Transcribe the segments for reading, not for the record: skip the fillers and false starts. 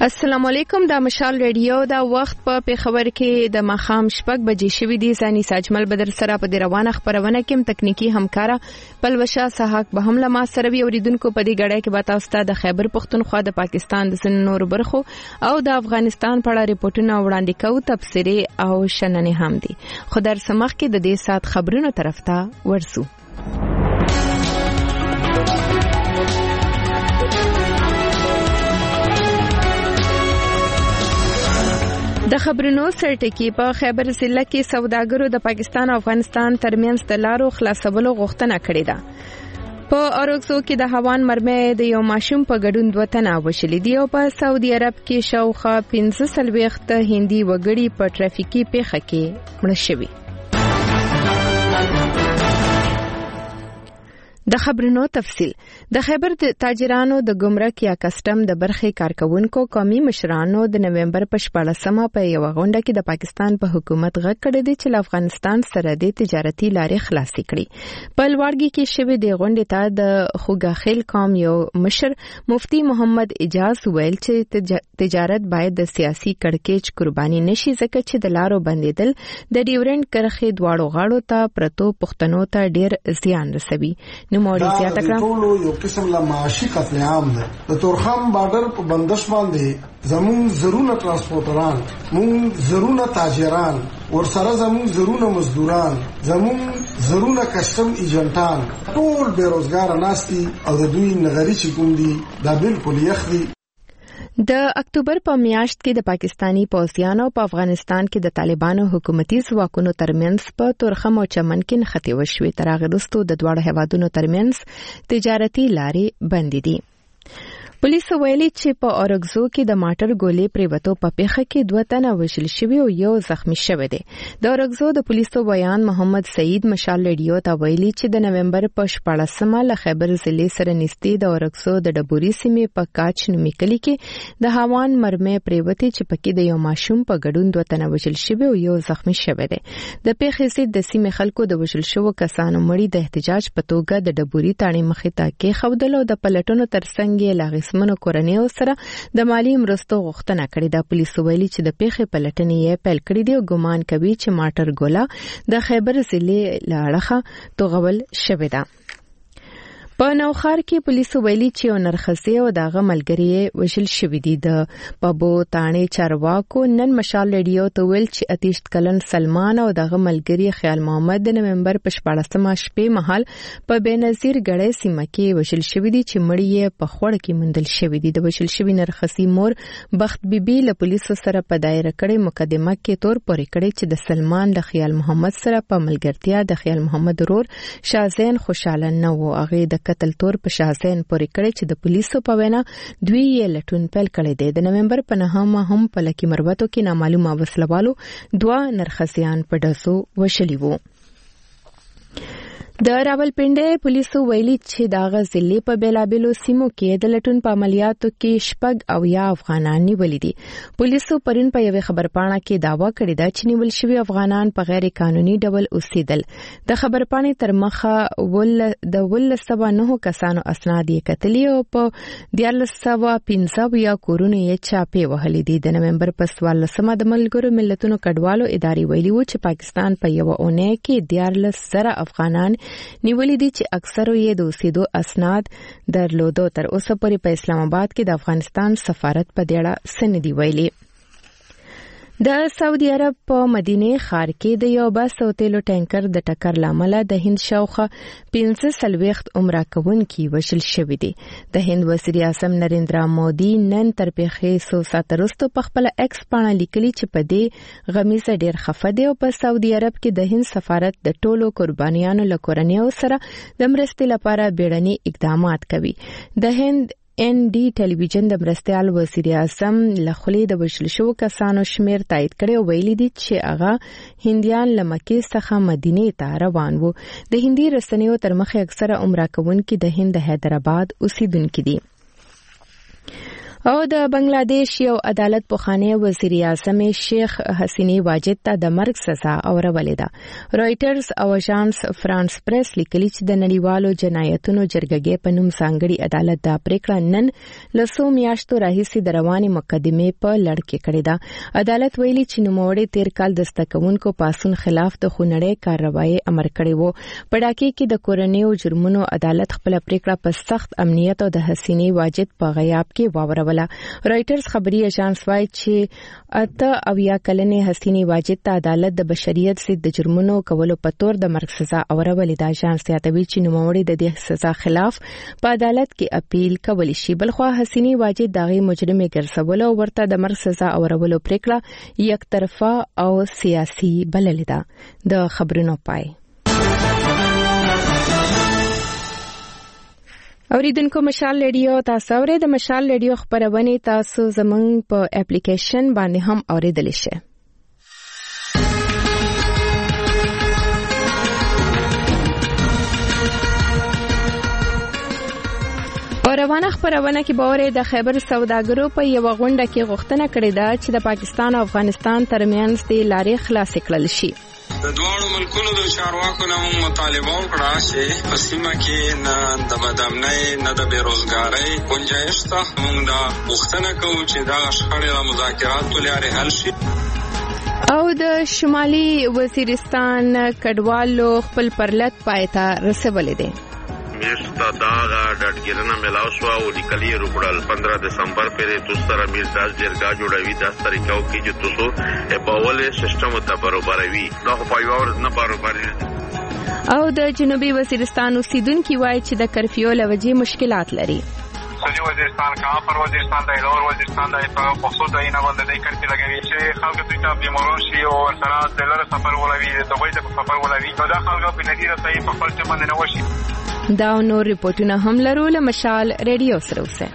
السلام علیکم. دا مشال ریډیو دا وخت په پیښور کې د ماښام 6 بجې شوې دي. ثاني ساجمل بدر سره په روانه خبرونه کې تکنیکی همکارا پلوشا سحاق به هم لما سره وی اوریدونکو په دې غړې کې به تاسو ته د خیبر پختونخوا د پاکستان د سنور برخو او د افغانستان په اړه ریپورتونه وړاندې کوو. تفسیری او شننې هم دي. خو در سمخ کې د دې سات خبرونو طرف ته ورسو. د خبرونو سرټکی په خیبر ضلع کې سوداګرو د پاکستان او افغانستان ترمنځ د لارو خلاصولو غوښتنه کړې ده. په اورګزو کې د هوان مرمۍ د یو ماشوم په ګډون 2 تنه وشلې دي او په سعودي عرب کې شاوخوا 15 هندي وګړي په ټرافیکي پیښه کې مړه شوي. د خبرونو تفصیل. د خیبر د تاجرانو د ګمرک یا کسٹم د برخې کارکونکو قومي مشرانو د نومبر په 14مه په یو غونډه کې د پاکستان په حکومت غږ کړی دی چې افغانستان سره د تجارتي لارې خلاصې کړي. په لوړګي کې شوې د غونډې ته د خوګاخیل قوم یو مشر مفتی محمد اجاز ویل چې تجارت باید د سیاسي کړکېچ قرباني نشي ځکه چې د لارو بندیدل د ډیورنډ کرښې دواړو غاړو ته پرتو پښتنو ته ډیر زیان رسوي. ټولو یو قسم لا معاشي قتل عام ده. د تورخم بارډر په بندش باندې زمون زرونه ترانسپورټران، مون زرونه تاجران، ورسره زمون زرونه مزدوران، زمون زرونه کسٹم ایجنټان ټول بیروزګار ناستي او د دوی نغري چې کوم دي دا بالکل یخ دي. د اکتوبر په میاشت کې د پاکستانی پوځیانو په افغانستان کې د طالبانو حکومتي ځواکونو ترمنځ په تورخم او چمن کې نښتې وشوې. تر هغه وروسته د دواړو هیوادونو ترمنځ تجارتي لارې بندې دي. پولیسو ویلي چې په اورګزو کې د ماټر ګولې پریوتو په پیښه کې 2 تنه وژل شوي او یو زخمی شوی دی. د اورګزو د پولیسو بیان محمد سعید مشال ریډیو ته ویلي چې د نومبر په 14مه له خیبر ضلع سره نږدې د اورګزو د ډبوري سیمې په کاچ نومي کلي کې د هوان مرمۍ پریوتې چې پکې د یو ماشوم په ګډون 2 تنه وژل شوي او یو زخمی شوی دی. د پیښې ضد د سیمې خلکو د وژل شوو کسانو مړي د احتجاج په توګه د ډبوري تاڼې مخې ته کېښودل او د پلټنو ترڅنګ یې لاغیسمنو کورنیو سره د مالی مرستو غوښتنه کړې ده. پولیسو ویلي چې د پیښې پلټنې یې پیل کړې دي او ګمان کوي چې ماټر ګولا د خیبر ضلع له اړخه توغول شوې ده. په نوخار کې پولیسو ویلي چې یو نرخصي او دغه ملګری وژل شوی دی. د پبو تانې چارواکو نن مشال ریډیو ته ویل چې 28 کلن سلمان او دغه ملګری خیال محمد د نومبر په 14مه شپې مهال په بېنظیر ګړې سیمه کې وژل شوی دي چې مړی یې په خوړ کې موندل شوی دی. د وژل شوی نرخصي مور بخت بیبي له پولیسو سره په دایره کړې مقدمه کې تور پورې کړې چې د سلمان د خیال محمد سره په ملګرتیا د خیال محمد ورور شازین خوشاله نه و. هغه د قتل تور په شازین پورې کړی چې د پولیسو په وینا دوی یې لټون پیل کړی دی. د نومبر په 9مه هم په لکی مروتو کې نامعلومه وسلوالو 2 نرخصیان په ډزو وشلي وو. د راولپنډۍ پولیسو ویلي چې دغه ضلع په بیلابلو سیمو کې د لټون په عملیاتو کې 6 افغانان نیولي دي. پولیسو پرون په یوه خبرپاڼه کې داوا کړې ده چې نیول شوي افغانان په غیر قانوني ډول اوسېدل. د خبرپاڼې تر مخه د 1909 کسانو اسناد یې کتلي او په 1915 کورونه یې چاپې وهلې دي. د نومبر په 14مه د ملګرو ملتونو کډوالو ادارې ویلي و چې پاکستان په یو اونۍ کې 14,000 افغانان نیولې دي چې اکثرو یې د اوسېدو اسناد درلودو. تر اوسه پورې په اسلام آباد کې د افغانستان سفارت په دې اړه څه نه دي ویلي. د سعودي عرب په مدینه ښار کې د یو بس او تیلو ټانکر د ټکر لامل د هند شاوخوا 15 عمره کوونکي وژل شوي دي. د هند وزیر اعظم نریندرا مودي نن تر پیښې 100 ساعته وروسته په خپل ایکس پاڼه لیکلي چې په دې غمیزه ډیر خفه دی او په سعودي عرب کې د هند سفارت د ټولو قربانیانو له کورنیو سره د مرستې لپاره بیړني اقدامات کوي. د هند ND ټلویزیون د مرستیال وزیر اعظم له خولې د وژل شوو کسانو شمیر تایید کړی او ویلي دي چې هغه هندیان له مکې څخه مدینې ته روان وو. د هندي رسنیو تر مخه اکثره عمره کوونکي د هند د حیدرآباد اوسیدونکي دي. او د بنگلاديش یو عدالت پخوانی وزیر اعظم شیخ حسینی واجد ته د مرګ سزا اورولې ده. رويټرز او اژانس فرانس پریس لیکلي چې د نړیوالو جنایتونو جرګې په نوم ځانګړي عدالت د پریکړه نن لسو میاشتو راهیسې د روانې مقدمې په لړ کې کړې ده. عدالت ویلي چې نوموړي تیر کال د ستکونکو پاسون خلاف د خونړۍ کاروایی امر کړی وو. په ډاکې کې د کورنیو جرمونو عدالت خپل پریکړه په سخت امنیت او د حسینی واجد په غیاب کې واوروله. رويټرز خبري اژانس وايي چې 8 کلنې حسینی واجد ته عدالت د بشریت ضد د جرمونو کولو په تور د مرګ سزا اورولې ده. اژانس یادوي چې نوموړي د دې سزا خلاف په عدالت کې اپیل کولی شي. بلخو حسینی واجد دغه مجرمه ګرځول او ورته د مرګ سزا اورولو پریکړه یک طرفه او سیاسي بللې ده. د خبرونو پای اوریدونکو مشال ریډیو تاسو اورئ. د مشال ریډیو خبرونه تاسو زموږ په اپلیکیشن باندې هم اوریدلی شئ. روانه خبرونه کې باورې د خیبر سوداګرو په یو غونډه کې غوښتنه کړې ده چې د پاکستان او افغانستان ترمنځ د لارې خلاصې کړل شي. د دواړو ملکونو د چارواکو نه مطالبه وکړه چې په سیمه کې نه د بدامنۍ نه د بیروزګارۍ گنجایش ته موږ دا غوښتنه کوو چې دا شخړې د مذاکراتو لارې حل شي. او د شمالي وزیرستان کډوالو خپل پرلط پای ته رسولې دي. میشتا داغا ډاټګیرنه ملاو شو او لیکلي روکړل 15 دسمبر پرې دوستره میرزاج جرګه جوړوي د طریقو کې چې تاسو په اوله سیستم ته برابروي دا په یو ورځ نه برابري. او د جنوبي وزیرستان اوسیدونکو وایي چې د کرفیو لوجې مشکلات لري. سوجي وزیرستان کا پر وزیرستان د لور وزیرستان د په خصوص د نه باندې د کرفی لګوي چې خلک دوی ته بیمارون شي او سره د لور سفر ولوي د دوی د سفر ولوي نو دا خلک په نتیجه صحیح په خپل څه باندې نه وشي. دا نور ریپورتونه هم لرو له مشال ریډیو سره اوسه.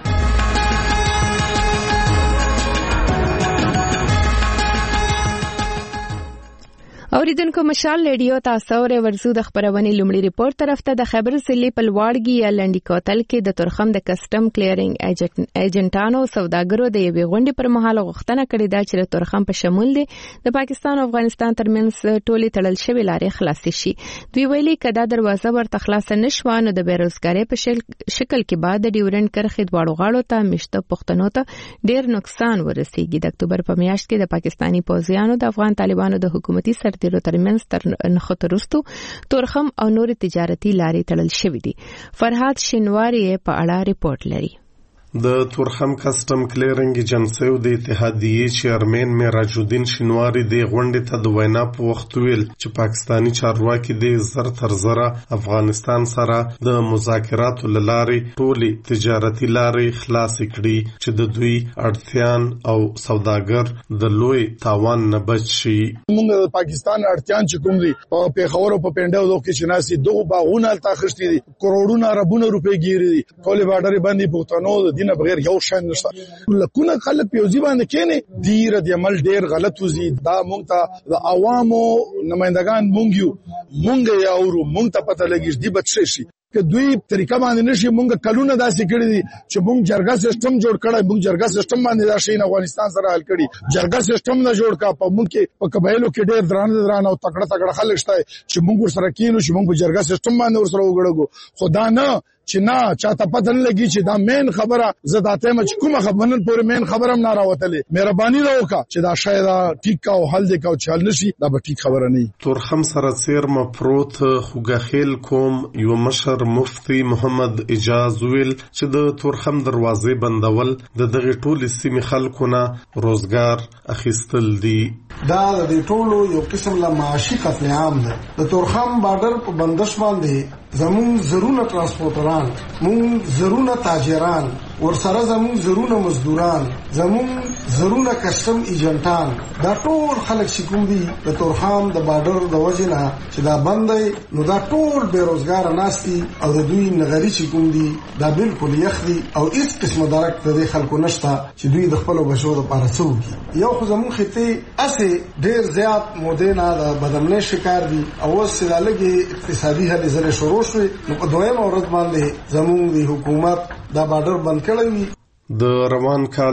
اوریدونکو مشال ریډیو تاسو ورې ورزو د خبرونې لومړی ریپورت طرف ته د خیبر ضلع په لواړګي یا لنډی کوتل کې د تورخم د کسٹم کلیرینګ ایجنټانو سوداګرو د یوې غونډې پر مهال غوښتنه کړې ده چې د تورخم په شمول دي د پاکستان او افغانستان ترمنځ ټولې تړل شوې لارې خلاصې شي. دوی ویلي کدا دروازه ورته خلاص نشوه نو د بیروزګارۍ په شکل کې بعد د ډیورنډ کرښې دواړو غاړو ته مشته پښتنو ته ډیر نقصان ورسیږي. د اکتوبر په میاشت کې د پاکستانی پوځیانو د افغان طالبانو د حکومتي سرتیرو ترمنځ تر نښته وروسته تورخم او نور تجارتي لارې تړل شوې دي. فرهاد شینواری په اړه ریپورت لري. د تورخم کسٹم کلیرنګ ایجنسیو د اتحادیې چیرمن معراج الدین شینواری د غونډې ته د وینا په وخت ویل چې پاکستانی چارواکي د زر تر زره افغانستان سره د مذاکراتو لارې ټولې تجارتي لارې خلاصې کړي چې د دوی اړتیان او سوداګر د لوی تاوان نه بچ شي. موږ د پاکستان اړتیان چې کوم دي په پیښور او په پنډو دوه کې چې ناسي دوه باغونه تاخشتي دي کروڑونه اربونه روپے ګیري دي ټول بارډر باندې پښتنو دینه بغیر یو شان نشته. لکونه خلک په یوځي باندې کېنه ډیر د عمل ډیر غلط وزي دا مونږ ته د عوامو نمائندگان مونږ یو مونږ ته پته لګیږي دی بچ شي که دوی طریقه باندې نشي مونږ کلونه داسې کړی دي چې مونږ جرګه سیستم جوړ کړی مونږ جرګه سیستم باندې دا شي افغانستان سره حل کړی جرګه سیستم نه جوړ کا په مونږ کې په قبایلو کې ډېر دران او تکړه خلک شته چې مونږ سره کینو چې مونږ په جرګه سیستم باندې ورسره وګړو خدا نه چې نه چاته پته نه لګي چې دا مین خبره زداته مچ کومه خبرنه پورې مین خبره هم نه راوتلې مهرباني وکړه چې دا شاید ټیک او حل دې کو چل نشي دا به ټیک خبره نه. تورخم سره سیر مپروت خوګخیل کوم یو مشر مفتی محمد اجاز ویل چې د تورخم دروازې بندول د دغه ټولې سیمې خلکو نه روزګار اخیستل دي. دا د ټولو یو قسم له معاشي قتل عام ده. د تورخم بارډر په بندش باندې زمون زرونه ترانسپورټران مون زرونه تاجران ورسره زمون زرونه مزدوران زمون زرونه کسٹم ایجنټان دا ټول خلک چې کوم دي د تورخم د بارډر د وجنه چې دا بندې نو دا ټول بیروزګار ناشتي او د دوی نغری چې کوم دي دا بالکل یخدي او هیڅ قسمه درک د خلکو نشته چې دوی د خپل بشو د پاره څوکي یو خو زمون خته اسه ډیر زیات مودینا د بدمنه شکار دي او وسه لګي اقتصادي هلي زره شروع شوی نو په دویم ورځ باندې زمون د حکومت دا بارډر بند کړی. د روان کال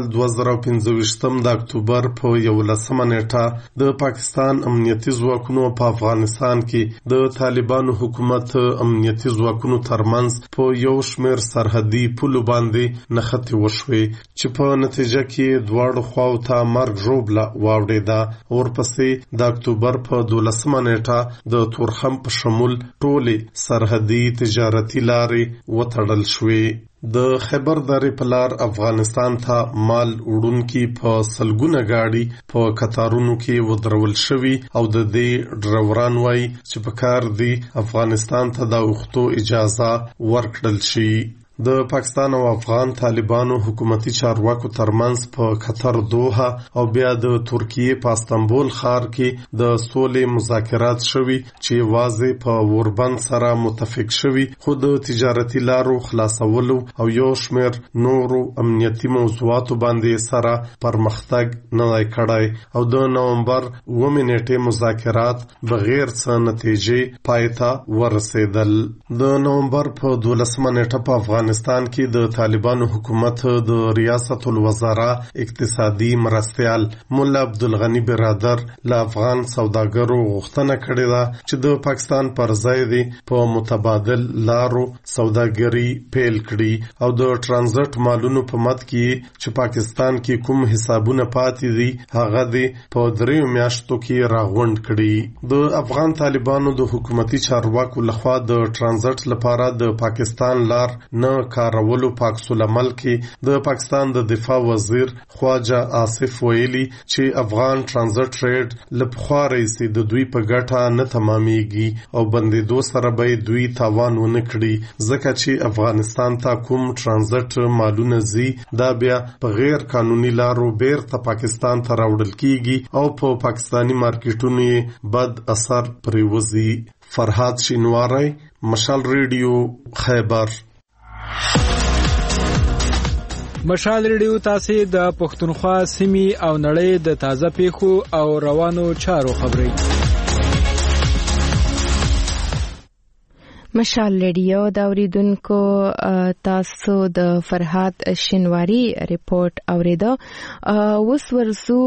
2015 د اکتوبر په 11 نیټه د پاکستان امنیتي ځواکونو په افغانستان کې د طالبانو حکومت امنیتي ځواکونو ترمنځ په یو شمېر سرحدي پولو باندې نښتې وشوې چې په نتیجه کې دواړو خواو ته مرګ ژوبله واوړېده. ورپسې د اکتوبر په 12 نیټه د تورخم په شمول ټولې سرحدي تجارتي لارې وتړل شوې. د خیبر درې په لار افغانستان ته مال وړونکي په سلګونه گاډي په قطارونو کې ودرول شوي او د دې ډروران وایي چې په کار دی افغانستان ته د اوښتو اجازه ورکړل شي. د پاکستان او افغان طالبانو حکومتي چارواکو ترمنځ په قطر دوحه او بیا د ترکیې په استانبول ښار کې د سولې مذاکرات شوي چې واضح په وربند سره متفق شوي، خو د تجارتي لارو خلاصولو او یو شمېر نورو امنیتي موضوعاتو باندې سره پرمختګ نه دی کړی او د نومبر 9 نیټې مذاکرات بغیر څه نتیجې پای ته ورسېدل. د نومبر په 12 نیټه په افغانستان کې د طالبانو حکومت د ریاست الوزراء اقتصادي مرستیال مولا عبدالغنی برادر له افغان سوداګرو غوښتنه کړې ده چې د پاکستان پر ځای دی په متبادل لارو سوداګري پیل کړي او د ترانزیت مالونو په مد کې چې پاکستان کې کوم حسابونه پاتې دي هغه دی په 3 میاشتو کې راغونډ کړي. د افغان طالبانو د حکومتي چارواکو لخوا د ترانزیت لپاره د پاکستان لار نه کارولو په عکس العمل کې د پاکستان د دفاع وزیر خواجه آصف ویلي چې افغان ترانزیت ټریډ له پخوا راهیسې د دوی په ګټه نه تمامیږي او بندېدو سره به دوی تاوان ونه کړي ځکه چې افغانستان ته کوم ترانزیت مالونه ځي دا بیا په غیر قانوني لارو بیرته پاکستان ته راوړل کیږي او په پاکستانی مارکیټونو یې بد اثر پرېوځي. فرهاد شینواری، مشال ریډیو، خیبر. مشال ریډیو تاسو د پښتونخوا سیمې او نړۍ د تازه پیښو او روانو چارو خبري. مشال ریډیو دا اوریدونکو تاسو د فرهاد شینواری ریپورت اوریدو. اوس ورسو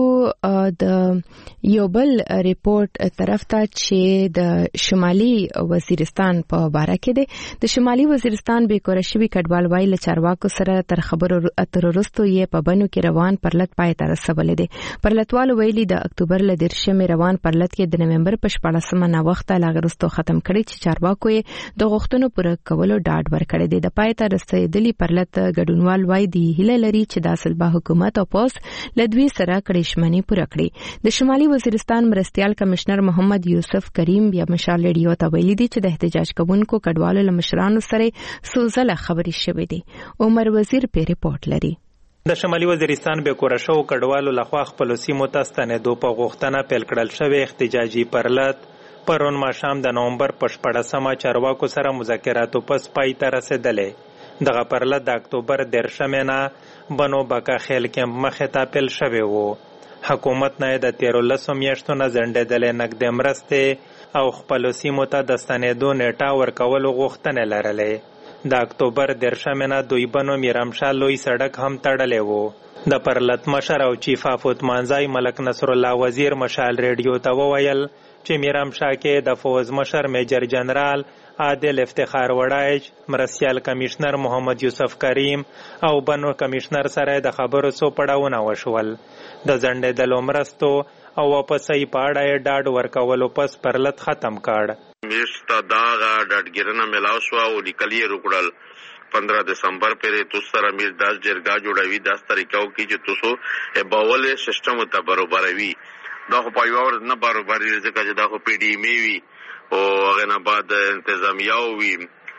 د یو بل ریپورت طرف ته چې د شمالي وزیرستان په باره کې دی. د شمالي وزیرستان بیکوره شوي کډوال وایي له چارواکو سره تر خبرو اترو وروسته یې په بنو کې روان پرلط پای ته رسولی دی. پرلطوالو ویلي د اکتوبر له 13 روان پرلط کې د نومبر په 14 ناوخته لا وروسته ختم کړي چې چارواکو یې د غوښتنو پوره کولو ډاډ ورکړی دی. د پای ته رسېدلي پرلط ګډونوال وایي د هیله لري چې د اصلبا حکومت او پوس له دوی سره کړي شمنې پوره کړي. د شمالي وزیرستان مرستیال کمشنر محمد یوسف کریم بیا مشال ریډیو ته ویلي دي چې د احتجاج کوونکو کډوالو له مشرانو سره سوزله خبرې شوې دي. عمر وزیر په ریپورت لري. د شمالي وزیرستان بیکوره شو کډوالو لخوا خپل سیمو ته ستنېدو په غوښتنه پیل کړل شوی احتجاجي پرلط پرون ماښام د نومبر په 14 چارواکو سره مذاکراتو پس پای ته رسېدلی. دغه پرلط د اکتوبر 13 نه بنو بکا خیل کمپ مخې ته پیل شوی و. حکومت نه د 13 میاشتو نه ځنډېدلې نقدې مرستې او خپلو سیمو ته د ستنېدو نیټه ورکولو غوښتنې لرلې. د اکتوبر 13 نه دوی بنو میرامشاه لوی سړک هم تړلی و. د پرلط مشر او چیف اف اتمانځای ملک نصر الله وزیر مشال ریډیو ته وویل چې میرامشاه کې د فوز مشر میجر جنرال عادل افتخار وړایچ، مرستیال کمشنر محمد یوسف کریم او بنو کمشنر سره د خبرو څو پړاوونه وشول. د ځنډېدلو مرستو او واپسۍ په اړه یې ډاډ ورکولو پس پرلط ختم کړ. میشته داغه ډاډګیرنه ملاو شوه او لیکل یې وکړل 15 دسمبر پرې تاسو سره میر داس جرګه جوړوي داس طریقو کې چې تاسو باولې سیستم ته برابروي. دا خو په یو ورځ نه برابري ځکه چې دا خو پی ډي مې وي او هغه نه بعد انتظامیه وي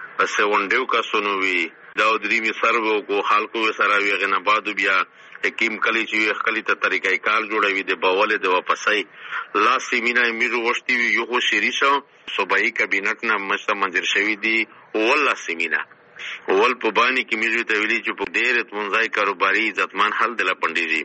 سونډیو کسونو وي دا درېمې سرو کو خلکو سره وي هغه نه بعد بیا حکیم کلی چې خپل ته طریقې کار جوړوي د باولې د واپسۍ لا سیمینا میرو وشتي وي یو خو شریشو صوبایي کابینټ نه مشته منځر شوی دی ولا سیمینا اول په باندې کې میرو ته ویلي چې په ډېر اتمنځای کاروباري عزتمان حل د لپندېږي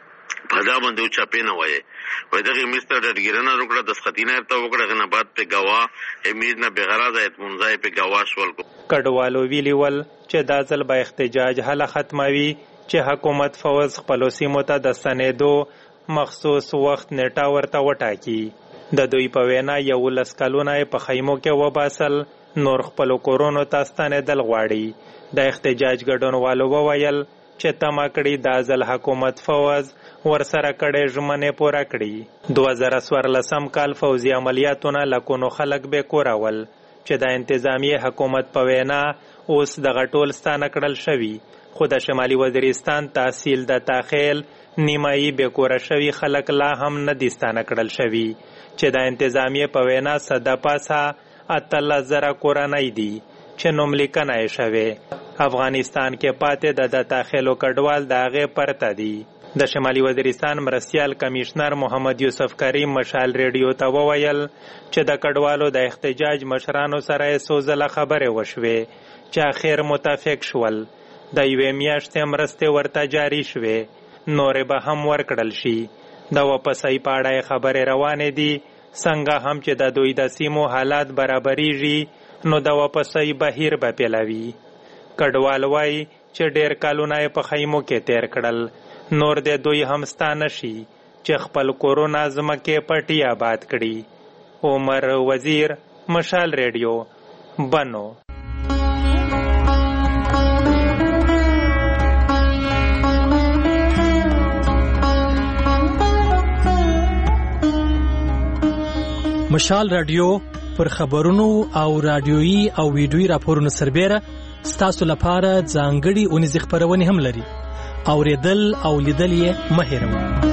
پدا باندې او چاپې نه وایي وای دغه مستر ډګیرنه وکړه د سختینه ارته وکړه نه بعد په گواه امید نه بغرض اتمنځای په گواه شول. کډوالو ویلی ول چې دا ځل به احتجاج حل ختموي چې حکومت فوز خپلو سیمو ته د ستنېدو مخصوص وخت نیټه ورته وټاکي. د دوی په وینا 11 کلونه په خیمو کې وباسل، نور خپلو کورونو ته ستنېدل غواړي. د احتجاج ګډونوالو وویل چې تمه کړي دا ځل حکومت فوز ورسره کړې ژمنې پوره کړي. 2014 کال فوزي عملیاتونه لکونو خلک بې کوره ول چې د انتظامیې حکومت په وینا اوس دغه ټول ستانه کړل شوي، خو د شمالي وزیرستان تحصیل د تاخیل نیمایي بې کوره شوي خلک لا هم نه دي ستانه کړل شوي چې د انتظامیې په وینا د پاسه 18,000 کورنۍ دي چې نوملیکنه یې شوې. افغانستان کې پاتې د تاخیلو کډوال د هغې پرته دي. د شمالي وزیرستان مرستیال کمیشنر محمد یوسف کریم مشال ریډیو ته وویل چې د کډوالو د احتجاج مشرانو سره یې څو ځله خبرې وشوې چې اخر متفق شول. د یوې میاشتې مرستې ورته جاري شوې، نورې به هم ورکړل شي. د واپسۍ په اړه خبرې روانې دي، څنګه هم چې د دوی د سیمو حالات برابریږي نو د واپسۍ بهیر به پیلوي. کډوال وایي چې ډېر کلونه یې په خیمو کې تیر کړل، نور د دوی هم ستانه شي چې خپل کورونه ځمکې پټي آباد کړي. عمر وزیر، مشال ریډیو، بنو. مشال رادیو پر خبرونو او رادیويي او ویډیويي راپورونو سربېره ستاسو لپاره ځانګړي اونیزې خپرونې هم لري. اوریدل او لیدل یې مه هېروئ.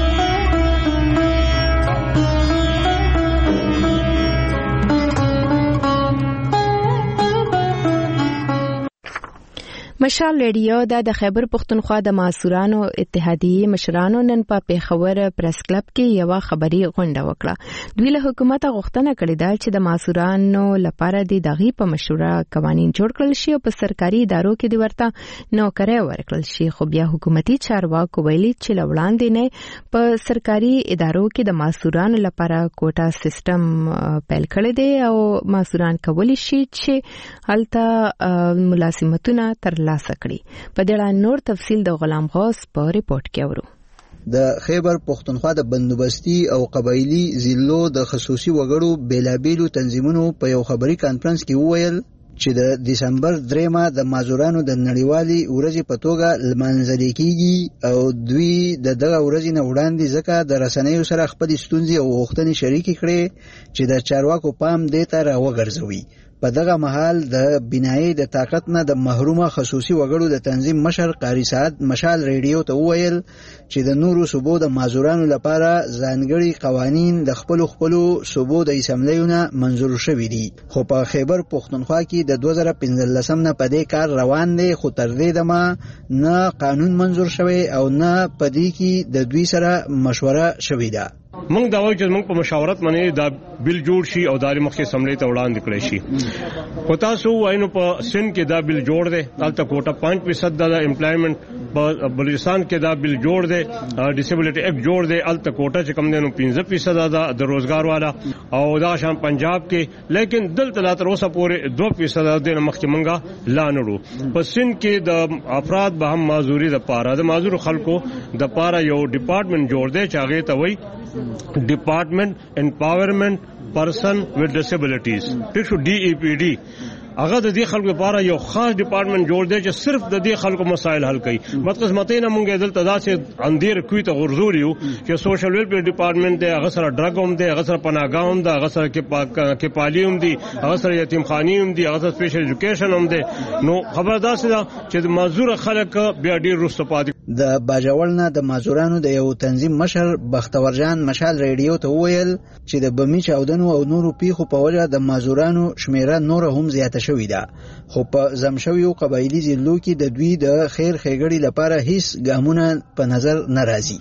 مشال ریډیو د خیبر پختونخوا د معصورانو اتحادیې مشرانو نن په پیښور پریس کلب کې یو خبري غونډه وکړه. دوی له حکومت غوښتنه کړې ده چې د معصورانو لپاره د دغه په مشوره قوانين جوړ کړل شي او په سرکاري ادارو کې د ورته نوکري ورکړل شي. خو بیا حکومتي چارواکو ویلي چې لوړاندې نه په سرکاري ادارو کې د معصورانو لپاره کوټا سیستم پیل کړی دی او معصوران کولی شي چې هلته ملازمتونه ترلاسه کړي. په دې اړه نور تفصیل د غلام غوث په ریپورت کې اورو. د خیبر پختونخوا د بندوبستي او قبایلی ضلعو د خصوصي وګړو بیلابیلو تنظیمونو په یو خبري کانفرنس کې وویل چې د دسمبر 3 د معذورانو د نړیوالي ورځې په توګه لمانځل کیږي او دوی دغه ورځې نه وړاندې ځکه د رسنیو سره خپل ستونزې او غوښتنې شریکې کړې چې د چارواکو پام دې ته راوګرځوي. په دغه مهال د بنایي د طاقت نه د محرومه خصوصي وګړو د تنظیم مشر قاری سعد مشال ریډیو ته وویل چې د نورو صوبو د معذورانو لپاره ځانګړي قوانین د خپل صوبو د اسمبلیونه منظور شوي دي، خو په خیبر پختونخوا کې د 2015 نه په دې کار روان دي، خو تر دې دمه نه قانون منظور شوی او نه په دې کې د دوی سره مشوره شوې ده. موږ دا وایو چې موږ په مشاورت باندې دا بل جوړ شي او د مخکې سملې ته وړاندې کړی شي. خو تاسو وایو په سند کې دا بل جوړ دی، هلته کوټه 5% د امپلایمنٹ، په بلوچستان کې دا بل جوړ دی، ډیسیبلټی ایکټ جوړ دی، هلته کوټه چې کم دی نو 15% د روزګار والا او دا شان پنجاب کې، لیکن دلته لا تر اوسه پورې 2% د مخکې منګه لا نړو. په سند کې د افراد به هم معذوري د پاره د معذور خلکو د پاره یو ډپارټمنټ جوړ دی چې هغه ته وایي Department Empowerment Person with Disabilities. ټیک شو، DEPD. هغه د دې خلکو لپاره یو خاص ډپارټمنټ جوړ دی چې صرف د دې خلکو مسایل حل کوي. بدقسمتۍ نه مونږ دلته داسې اندیر کوي ته غرزول یو چې سوشل ویلفیر ډپارټمنټ دی، هغه سره ډرګ هم دی، هغه سره پناهګاه هم دی، هغه سره کپالي هم دي، هغه سره یتیمخانې هم دي، هغه سره سپیشل ایجوکیشن هم دی. نو خبر داسې ده چې د معذور خلک بیا ډیر وروسته پاتې. د باجوړ نه د معذورانو د یو تنظیم مشر بختورجان مشال ریډیو ته وویل چې د بمی چاودنو او نورو پیښو په وجه د معذورانو شمیره نور هم زیاته شوې ده، خو په زمشویو قبایلی ضلعو کې د دوی د خیر ښېګړې لپاره هیڅ ګامونه په نظر نه راځي.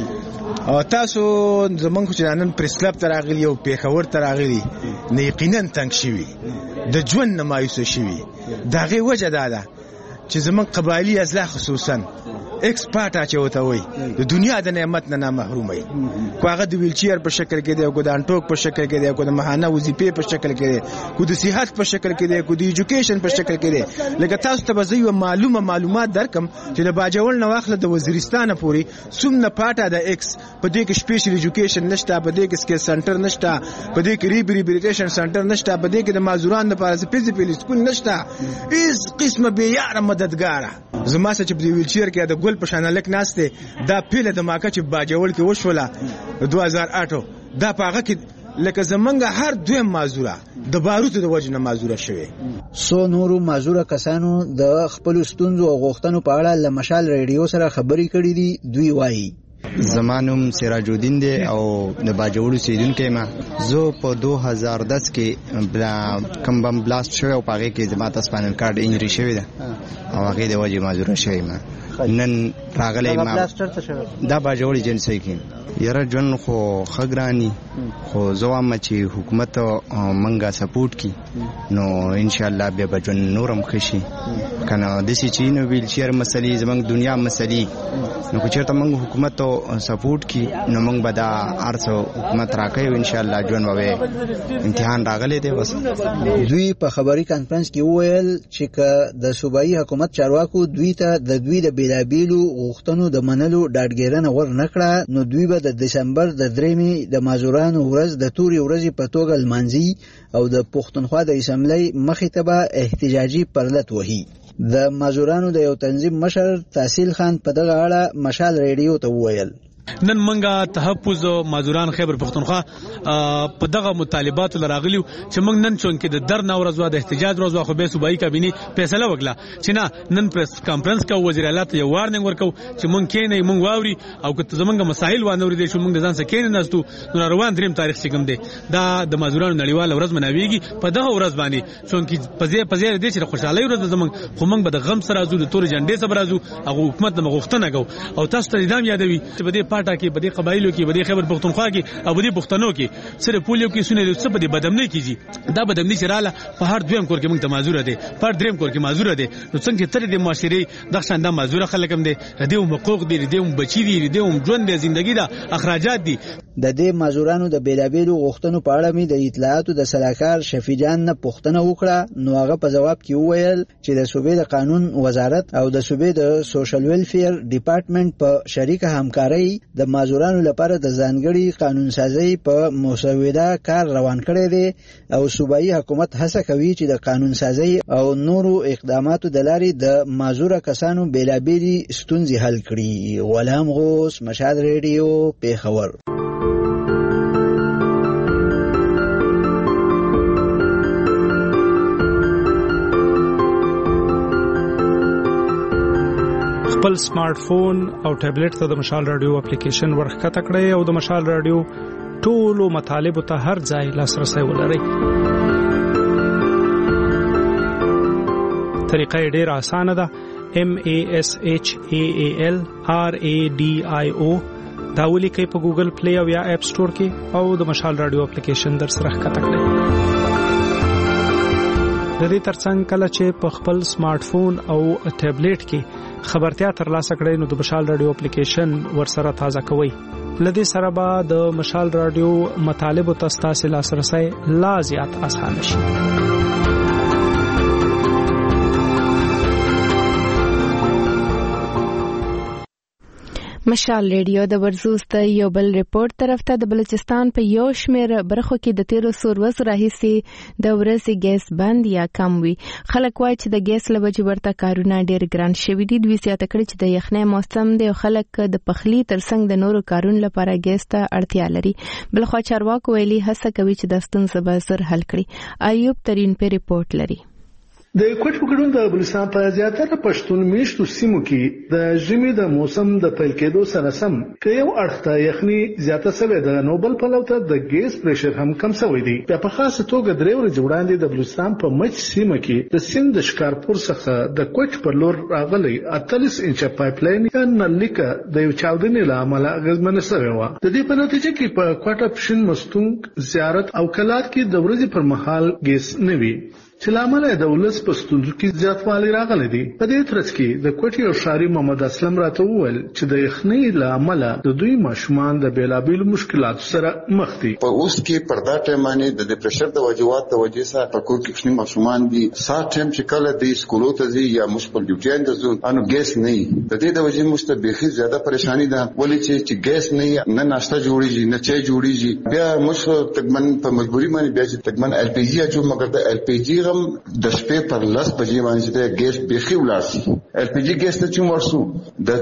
او تاسو زمونږ چې نن پریس کلب ته راغلي او پیښور ته راغلي نه یقینا تنګ شوي، د ژوند نه مایوسه شوي. د هغې وجه دا ده چې زمونږ قبایلي اضلاع خصوصا ایکس پاټا چې وته وي د دنیا د نعمت نه محروم وي کو هغه د ویلچیر په شکل کې دی کو د انټوک په شکل کې دی کو د مهانه وظیفې په شکل کې دی کو د صحت په شکل کې دی کو د ایجوکیشن په شکل کې دی لکه تاسو ته به یو معلومات درکم چې د باجوړ نه واخله د وزیرستان پورې څومره پاټا د ایکس په دې کې سپیشل ایجوکیشن نشته په دې کې سکل سنټر نشته په دې کې ریهابیلیټیشن سنټر نشته په دې کې د معذورانو لپاره سپیسیفیک سکول نشته هیڅ قسمه بې یاره مددګاره زما چې په ویلچیر کې د ګل په شان لک ناشته دا پیله د ماکه چې باجوړ کې وشوله 2008 دا پاغه کې لکه زمونږ هر دویم معذوره د باروتو د وجه نه معذوره شوی سو نورو معذوره کسانو د خپل ستونزو او غوښتنو په اړه له مشال ریډیو سره خبرې کړې دي. دوی وایي زمانوم سراج الدین دی او د باجوړو سیدونکو ما زه په 2010 کې کم بم بلاست شوی او پاره کې زما تاسو پانل کارت انجری شوی ده او هغه د وجه معذوره شوی ما نن راغلی ما دا باجوړ ایجنسی کې یاره جون خو خګرانی خو زوام چې حکومت منګه سپورټ کی نو ان شاء الله به بجون نورم خشي کنه د سې چینو ویل چیر مسلې زمنګ دنیا مسلې نو چیرته موږ حکومت سپورټ کی نو موږ به دا ارسو حکومت راکې ان شاء الله جون به امتحان راغلی دی. بس دوی په خبري کانفرنس کې وویل چې د صوبایي حکومت چارواکو دوی ته د دوی د بیلابیلو غوښتنو د منلو ډاډګیرنه ور نکړه نو دوی به د دسمبر د 3 د معذورانو ورځ د توري ورځې په توګه لمانځي او د پښتونخوا د اسمبلی مخې ته به احتجاجي پرلط وهي. د معذورانو د یو تنظیم مشر تحصیل خان په دغه اړه مشال ریډیو ته وویل نن منګه تحفظ معذوران خیبر پختونخوا په دغه مطالبات لراغلیو چې موږ نن چون کې د درنه ورځ د احتجاج ورځ خو به صوبایي کابینه فیصله وکړه چې نه نن پریس کانفرنس کا وزیر اعلی ته یو وارننګ ورکو چې موږ کې نه موږ واوري او که زمونږ مسایل وانه ورې چې موږ ځان سره کې نه نستو نو روان دریم تاریخ څنګه دی دا د معذورانو نړیوال ورځ مناويږي په دغه ورځ باندې چون کې پزې دې چې خوشحالي ورځ زمونږ خو موږ به د غم سره زو د تور جنډې سره راځو او حکومت د مغوښتنه کو او تاسو ته دام یادوي چې بده پاټا کې بده قبایلو کې بده خیبر پختونخوا کې او بده پښتنو کې سره پولیو کې سونه څه بده بدمنۍ کیږي دا بدمنۍ چراله په هر دویم کور کې موږ ته معذور دي پر دریم کور کې معذور دي نو څنګه تر دې معاشري د شاندار معذور خلک هم دي دې حقوق دي دې بچی دي دې ژوند دي ژوندۍ ده اخراجات دي. د دې معذورانو د بیلابیلو غوښتنو په اړه مې د اطلاعاتو د سلاکار شفیجان نه پوښتنه وکړه نو هغه په جواب کې وویل چې د صوبې د قانون وزارت او د صوبې د سوشل ویلفیر ډپارټمنټ په شریکه همکاري د معذورانو لپاره د ځانګړي قانون سازي په مسوده کار روان کړی دی او صوبایي حکومت هڅه کوي چې د قانون سازي او نورو اقداماتو د لارې د معذور کسانو بیلابیلي ستونزې حل کړي. غلام غوث مشال ریډیو پیښور. خپل سمارټ فون او ټابلیټ ته د مشال رادیو اپلیکیشن ورخکته کړئ او د مشال رادیو ټولو مطالبه ته هر ځای لاسرسي ولرئ. طریقه ډیره اسانه ده. MASHALRADIO دا ولیکئ په ګوګل پلی او یا اپ سٹور کې او د مشال رادیو اپلیکیشن در سره ښکته کړئ. د دې ترڅنګ کله چې په خپل سمارټ فون او ټابلیټ کې خبرتیا ترلاسه کړئ نو د مشال رادیو اپلیکیشن ورسره تازه کوئ. لدې سره به د مشال رادیو مطالب او تاسو لاسرسي لا زیات آسان شي. مشال ریډیو د ورزوز ته یو بل ریپورت طرف ته د بلوچستان په یو شمېر برخو کې د 13 ورځو راهیسې د ورځې ګیس بند یا کم وي. خلک وایي چې د ګیس له وجې ورته کارونه ډېر ګران شوي دي. دوی زیاته کړي چې د یخنۍ موسم دی او خلک د پخلي ترڅنګ د نورو کارونو لپاره ګیس ته اړتیا لري. بلخوا چارواکو ویلي هڅه کوي چې د ستونزې به ژر حل کړي. ایوب ترین په ریپورت لري. د کوټ وګړو د بلوچستان په زیاتره پښتون میشتو سیمو کې د ژمي د موسم د پیل کېدو سره سم که یو اړخته یخني زیاته شوې ده نو بل پلو ته د ګیس پریشر هم کم شوی دی. په خاصه توګه درې ورځې وړاندې د بلوچستان په مچ سیمه کې د سیند د شکارپور څخه د کوټ پر لور راغلی 48 انچه پایپ لاین یا نلیکه د یو چاودنې له امله اغېزمنه شوې وه. د دې په نتیجه کې په کوټه پښین مستونګ زیارت او کلات کې د ورځې پر مهال ګیس نه وي. چې لامل د ولس په ستونزو کې زیاتوالی راغلی دی. په دې ترڅ کې د کوټي او شاري محمد اسلم راته وویل چې د یخنۍ لامل د دوی ماشومان د بیلابیلو مشکلاتو سره مخ دي. په اوس کې پردا ټیم باندې د پرشر د وجوهات د وجې سره په کور کې کوم ماشومان دي سات ټیم چې کله د سکولو ته ځي یا مشکل ډیوټي ته ځي انو ګیس نه د دې د وجې مستبيخي زیاده پریشانی ده ولې چې ګیس نه ناشته جوړیږي نه چای جوړیږي بیا مش تقریبا په مجبوری باندې بیا چې تقریبا ال پی جی اچو مګر د ال پی جی غم د شپې پر لاس بجې باندې د ګیس بيخي ولارسي ال پی جی ګیس ته چې ورسو د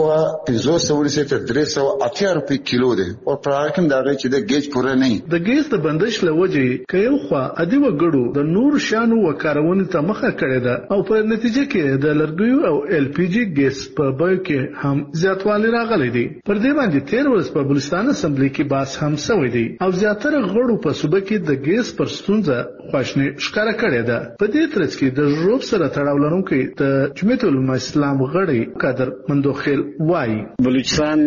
350 ته 380 روپۍ کیلو ده او پراکم دا چې د ګیس پوره نه د ګیس د بندش لوجې کيو خو ادي وګړو د نور شانو وکارونه ته مخه کړې ده او په نتیجه کې د لرګیو او ال پی جی ګیس په بیه کې هم زیاتوالی راغلی دی. پر دې باندې 13 ورځې په بلوچستان اسمبلی کې بحث هم شوی دی او زیاتره غړو په صوبه کې د ګیس پر ستونزه خوښنه ښکارا کړې ده. په دې ترڅ کې د ژوب سره تړاو لرونکي د جمعیت العلماء اسلام غړي قادر مندوخیل وایي بلوچستان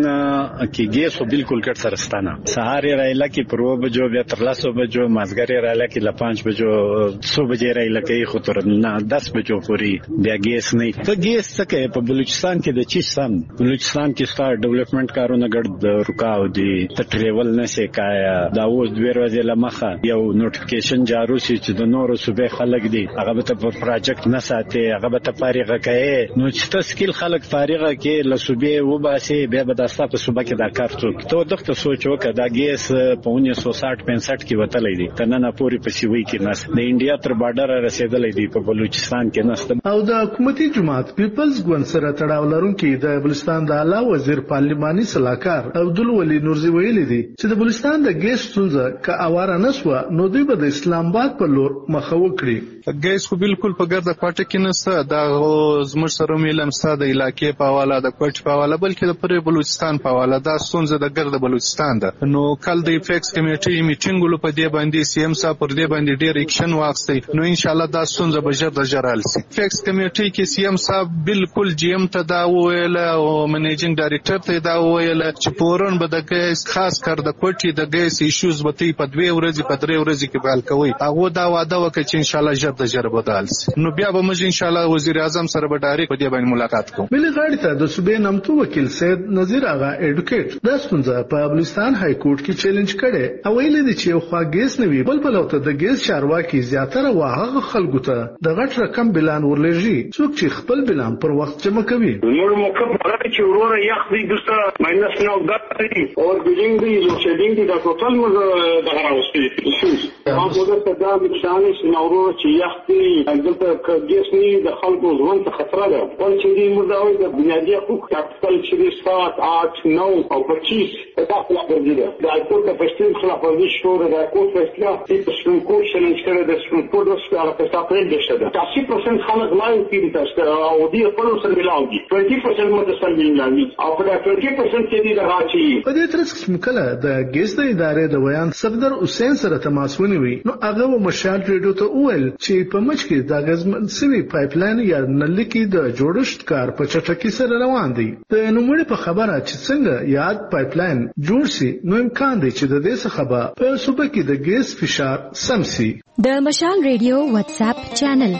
کې ګیس بالکل کټ سرستانه سهار رایله کې پرو بجو بیا تر 10 بجو مازګری رایله کې ل 5 بجو 100 بجې رایله کې خو تر 10 بجو پورې بیا ګیس نه ته ګیس څخه په بلوچستان کې د چی سم بلوچستان کې ستار ډیولپمنٹ کارونه ګډ رکاو دي ته ټریول نه شي کایا دا اوس 2 ورځې لمخه یو نوټیفیکیشن جارو شي چې د نورو صوبې خلک دي هغه ته په پروجیکټ نه ساتي هغه ته فارغه کوي نو چې تسکیل خلک فارغه کې ل صوبې وباسي بیا به د تاسو صوبې کې دا کار څوک ته دغه سوچ وکړه دا ګیس په 1960-65 کې وتلې دي ته نه پوری پسیوي کې نس د انډیا تر بارډر رسیدلې دي په بلوچستان کې نس او د حکومتي جماعت پیپلز ګوند سره تړاو لرونکي د بلوچستان د اعلی وزیر پارلماني صلاحکار عبدالولي نورزي ویلي دي چې د بلوچستان د ګیس ستونزه که اواره نسوه نو دوی به د اسلام آباد په لور مخه وکړي. ګیس خو بالکل په ګرده پټه کې نسته دا زموږ سره میلم ساده علاقې په حواله د کوټ په حواله بلکې د پرې بلوچستان په حواله دا ستونزه د ګرده بلوچستان ده. نو کل د فیکس کمیټې میټینګ په دې باندې سی ام صاحب پر دې باندې ډیر اکشن واخستي نو ان شاء الله دا ستونزه به ژر د ژر حل شي. فیکس کمیټې کې سی ام صاحب بالکل جی ام ته دا ویل او منیجینګ ډایریکټر ته دا ویل چې پورن به د ګیس خاص کر د کوټي د ګیس ایشوز به تی په 2 ورځې په 3 ورځې کې بحال کوي هغه دا وعده وکړي چې ان شاء الله ژر د ژر به حل شي. نو بیا به موږ ان شاء الله وزیر اعظم سره به ډایرکټ په دې باندې ملاقات کوو. ملي غاړې ته د صوبې نمتو وکیل سید نذیر آغا ایډوکیټ د ستونزه په بلوچستان های کورټ کې چیلنج کړي او ویل دي چې خو ګیس نوي بلبل او ته د ګیس چارواکي زیاتره واغه خلکو ته د غټ رقم بلان ورلېږي څوک چې خپل بلان پر وخت جمع کوي. نور موقف راځي چې ورور یخ دي دوسته ماینس نو غټي او بلډینګ دی لو شیډینګ دی دا ټوټل موږ د غراوستي ما موږ ته دا مشانه چې نورو چې یخ دي دلته ګیس نه د خلکو ژوند ته خطر ده او چې دې موږ دا وایي د بنیادی حقوق کاپټل چې سات 8 9 او 25 دا خپل ورځي دا ټول د پښتون خلاف ورزي شوره د کوټ فیصله چې سپریم کورټ چیلنج کړی د سپریم کورټ وسپاره په تاسو پرې دشه 80% خلک لایو کې تاسو او دې خپل سره ملاوي 20% متصل ملاوي او په 20% کې دې راځي. په دې ترڅ کې کله د ګیس د ادارې د ویان صفدر حسین سره تماس ونیوي نو هغه مشال ریډیو ته وویل چې په مچ کې د غزمن سوي پایپلاین یا نلکې د جوړښت کار په چټکۍ سره روان دی. د نوموړي په خبره چې څنګه یاد پایپلاین جوړ شي نو امکان دی چې د دې څخه په صوبه کې د ګیس فشار سم شي. د مشال ریډیو واتس اپ چینل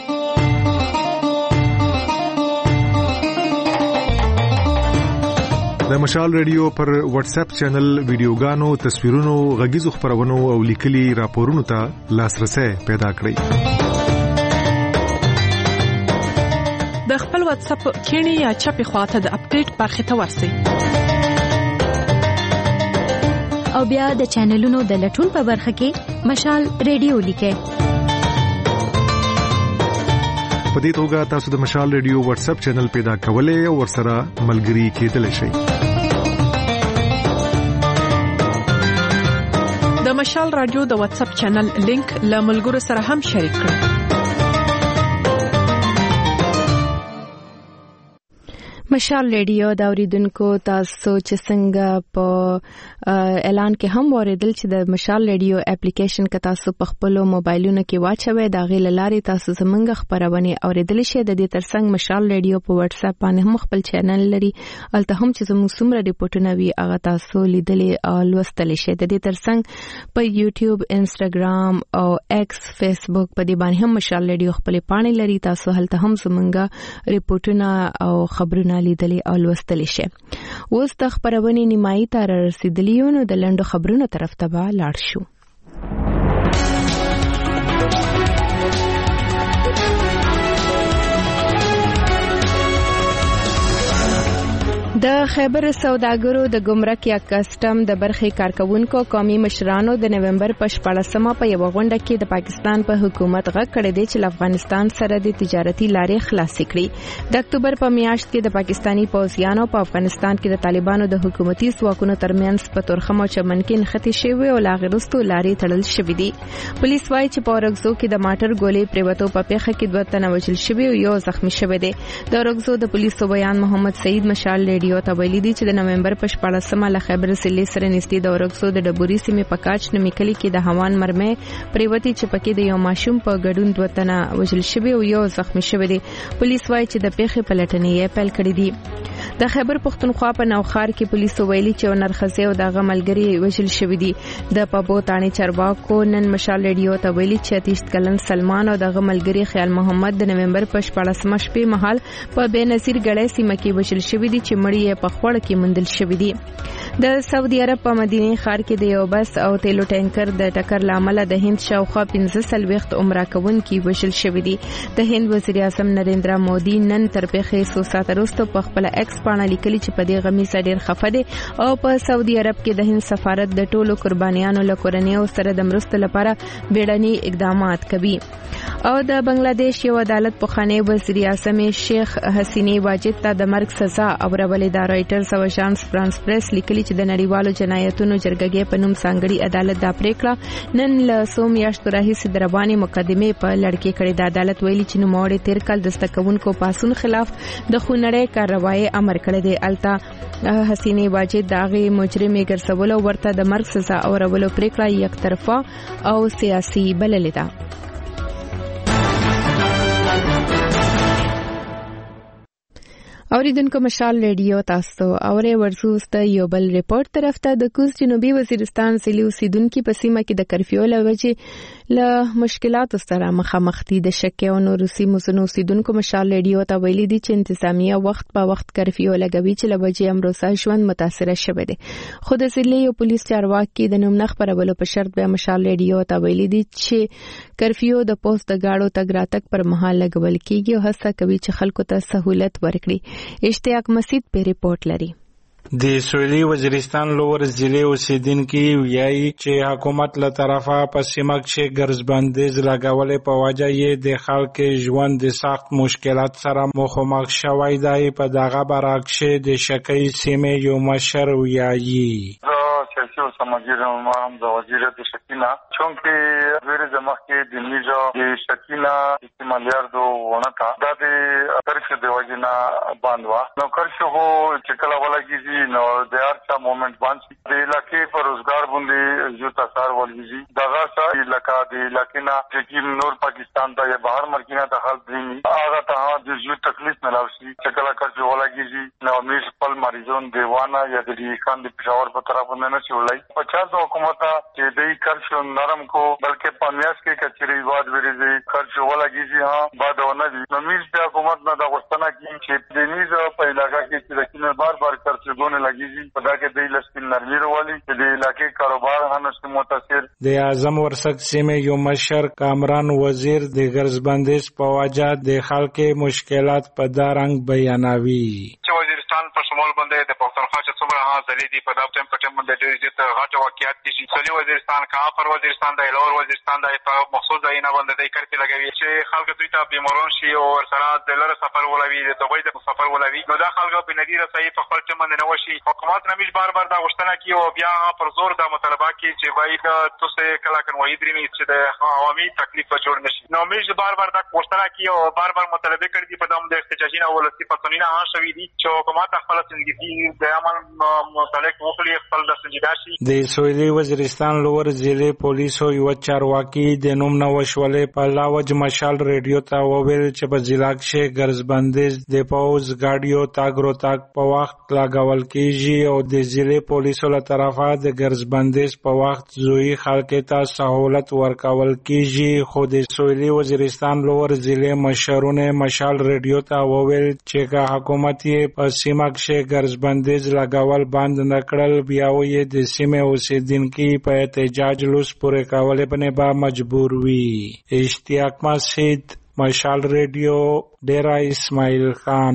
د مشال ریډیو پر واتس اپ چینل ویډیوګانو، تصویرونو، غږیزو خبرونو او لیکلي راپورونو ته لاسرسي پیدا کړئ. د خپل واتس اپ کینی یا چپی خواته د اپډیټ برخه ته ورسئ او بیا د چینلونو د لټون په برخه کې مشال ریډیو لیکئ. په دې توګه تاسو د مشال ریډیو واتس اپ چینل پیدا کولای او ورسره ملګري کېدلی شئ. د مشال رادیو د واتس اپ چینل لینک له ملګرو سره هم شریک کړئ. مشال ریډیو دا اوریدونکو تاسو چې څنګه په اعلان کې هم اوریدل چې د مشال ریډیو اپلیکیشن کې تاسو په خپل موبایلونو کې واچوي دا غي لاري تاسو زمونږ خبرونه اوریدل شي د دې ترڅنګ مشال ریډیو په واتس اپ باندې هم خپل چینل لري الته هم چې زموږ سمره ریپورتونه وی هغه تاسو لیدلې او لوستل شي د دې ترڅنګ په یوټیوب انستګرام او ایکس فیسبوک په دې باندې هم مشال ریډیو خپل پاڼې لري تاسو هلته هم زمونږ ریپورتونه او خبرونه لیدلې او لوستل شي اوس د خبرونه نیمایي تر رسیدلیو نو د لندو خبرونو طرف ته لاړ شو د خیبر سوداګرو د ګمرک یا کسٹم د برخې کارکونکو قومي مشرانو د نوومبر په 14مه په یو غونډه کې د پاکستان په حکومت غږ کړی دی چې افغانستان سره د تجارتي لارې خلاصې کړي د اکتوبر په میاشت کې د پاکستانی پوځیانو په افغانستان کې د طالبانو د حکومتي ځواکونو ترمنځ په تورخم او چمن کې نښتې شوې او لاغرستو لارې تړل شوې دي پولیس وايي چې په اورګزو کې د ماټر ګولې پریوتو په پیښه کې 2 تنه وژل شوي او یو زخمی شوی دی د اورګزو د پولیسو بیان محمد سعید مشال ریډیو ته ویلي دي چې د نوومبر په 14مه له خیبر سلی سره نږدې د اورګزو د ډبوري سیمې په کاچ نمیکلي کې د هوان مرمه پریوتی چې پکې د یو ماشوم په ګډون 2 تنه وژل شوی او یو زخمی شوی دی پولیس وايي چې د پیښې پلټنې یې پیل کړې دي د خیبر پختونخوا په نوخار کې پولیسو ویلي چې نرخزه او د غملګری وژل شوی دي د پبو تانی چرواکو نن مشال ریډیو ته ویلي چې 30 کلن سلمان او د غملګری خیال محمد د نوومبر په 14مه شپې مهال په بنصیر ګړې سیمه کې وژل شوی دي چې مړی یې په خوړ کې مندل شوی دی د سعودي عرب په مدینه ښار کې د یو بس او تیلو ټانکر د ټکر لامل د هند شاوخوا 15 وخت عمره کوونکي وژل شوی دی د هند وزیر اعظم نریندرا مودي نن تر پیښې 100 ساعت وروسته په خپل ایکس باندې لیکلي چې په دې غمی سره ډیر خفه دي او په سعودي عرب کې د هند سفارت د ټولو قربانیانو له کورنیو سره د مرستې لپاره بیړني اقدامات کوي او د بنگلاديش یو عدالت په خانه وزیر اعظم شیخ حسینی واجد ته د مرګ سزا اورولې د رائټرز او اژانس فرانس پریس لیکلي چې د نړیوالو جنایتونو جرګې په نوم څنګهړي عدالت دا پریکړه نن له 100 میاشتو راهیسې د رواني مقدمې په لړ کې کړې د عدالت ویلي چې نوموړي 13 کال د استکونکو پاسون خلاف د خونړۍ کاروایی امر کړی دی التا حسینی واجد داغي مجرمي ګرځول او ورته د مرګ سزا اورولو پریکړه یک طرفه او سیاسي بللې ده اوریدونکو مشال ریډیو تاسو اورې ورزوس د یو بل ریپورت طرف ته د کوز جنوبي وزیرستان ضلع اوسیدونکو په سیمه کې د کرفیو لوجې له مشکلات سره مخامخ دي د شکه او نورسي مسنو اوسیدونکو مشال ریډیو ته ویلي دي چې انتظامیه وخت په وخت کرفیو لګوي چې لوجې امروسه ژوند متاثر شوه دي خود ضلع او پولیس چارواکي د نوم نخ پرولو په شرط به مشال ریډیو ته ویلي دي چې کرفیو د پوسټ د گاډو تګ راتګ پر مهال لګول کیږي او هڅه کوي چې خلکو ته سہولت ورکړي اشتیاق مسید په ریپورت لري د سویلي وزیرستان لور ضلع اوسیدونکو ویایي چې حکومت له طرفه په سیمه کې ګرځبندیز لګولې په وجه یې د خلکو ژوند د سخت مشکلات سره مخامخ شوی دی په دغه برعکس د شکی سیمې یو مشر ویایي سیاسی و سماجی رهنما هم د وزیر د شکینا چونکه غیر زمخه د میجا د شکینا استعمالیاردو ونتا د کرش د وجینا باندوا نو کرش هو چکلا ولګیږي نو د ارچا موومېنټ باندې د علاقې پر روزګار باندې جو تاثیر ولګیږي دغه سره علاقہ د علاقې نه چې نور پاکستان ته یا بهر ملکینه ته خلک دي هغه ته د جو تکلیف نه لاوي چکلا کرش ولګیږي نو میش خپل مریضون دیوانه یا د خان د پېښور په طرف نه چولای 50 حکومت چې دای خرچ نرم کو بلکې پامیاس کې کچري واد ورېږي خرچ ولګيږي ها بعدونه دي نمیز د حکومت نه د غوښتنه کې چې د نیزه په علاقې کې چې کینه بار خرچونه لګيږي په دا کې د لسپین نرمي وروالي چې د علاقې کاروبار هم متاثر د اعظم ورسک سیمه یو مشر کامران وزیر د ګرځبندیز په وجه د خلکو مشکلات په دارنګ بیانوي وزیرستان په شمول باندې د پښتونخوا چې څومره ځلې دي په دا ټیم په ټیم باندې ډېر زیات غټ واقعیت دي چې سویلي وزیرستان کافر وزیرستان د لوړ وزیرستان د په مخصوص ځایونه باندې د کرتي لګوي چې خلک دوی ته بیمارون شي او ورسره د لاره سفر ولوي د دوبۍ د سفر ولوي نو دا خلک په نظیر صحیح په خپل ټیم باندې نه وشي حکومت نمیش بار بار دا غوښتنه کوي او بیا پر زور دا مطالبه کوي چې باید تاسو کله کنوي درې چې د عوامي تکلیف جوړ نشي نو میش بار بار دا غوښتنه کوي او بار بار مطالبه کوي په دام د احتجاجي نه ولسی پتونینا شوی دي چې حکومت خپل څنګه د عمل متعلق وکړي خپل د سنجیداشي د سویلي وزیرستان لوړ ضلع پولیسو یو چارواکي د نوم نوښولې په لاوج مشال ریډیو ته وویل چې په ضلع کې ګرځبندیز د پوز گاډیو تاګرو تاګ په وخت لاګول کیږي او د ضلع پولیسو له طرفه د ګرځبندیز په وخت زوی خلک ته سہولت ورکول کیږي خو د سویلي وزیرستان لوړ ضلع مشرونه مشال ریډیو ته وویل چې حکومت یې په سیمه کې ګرځبندیز لګول بند نکړل بیا یې د سیمې اوسیدونکو په احتجاج لوس پورې کولو باندې به مجبور وي اشتیاق مسجد مشال ریډیو ډیرا اسماعیل خان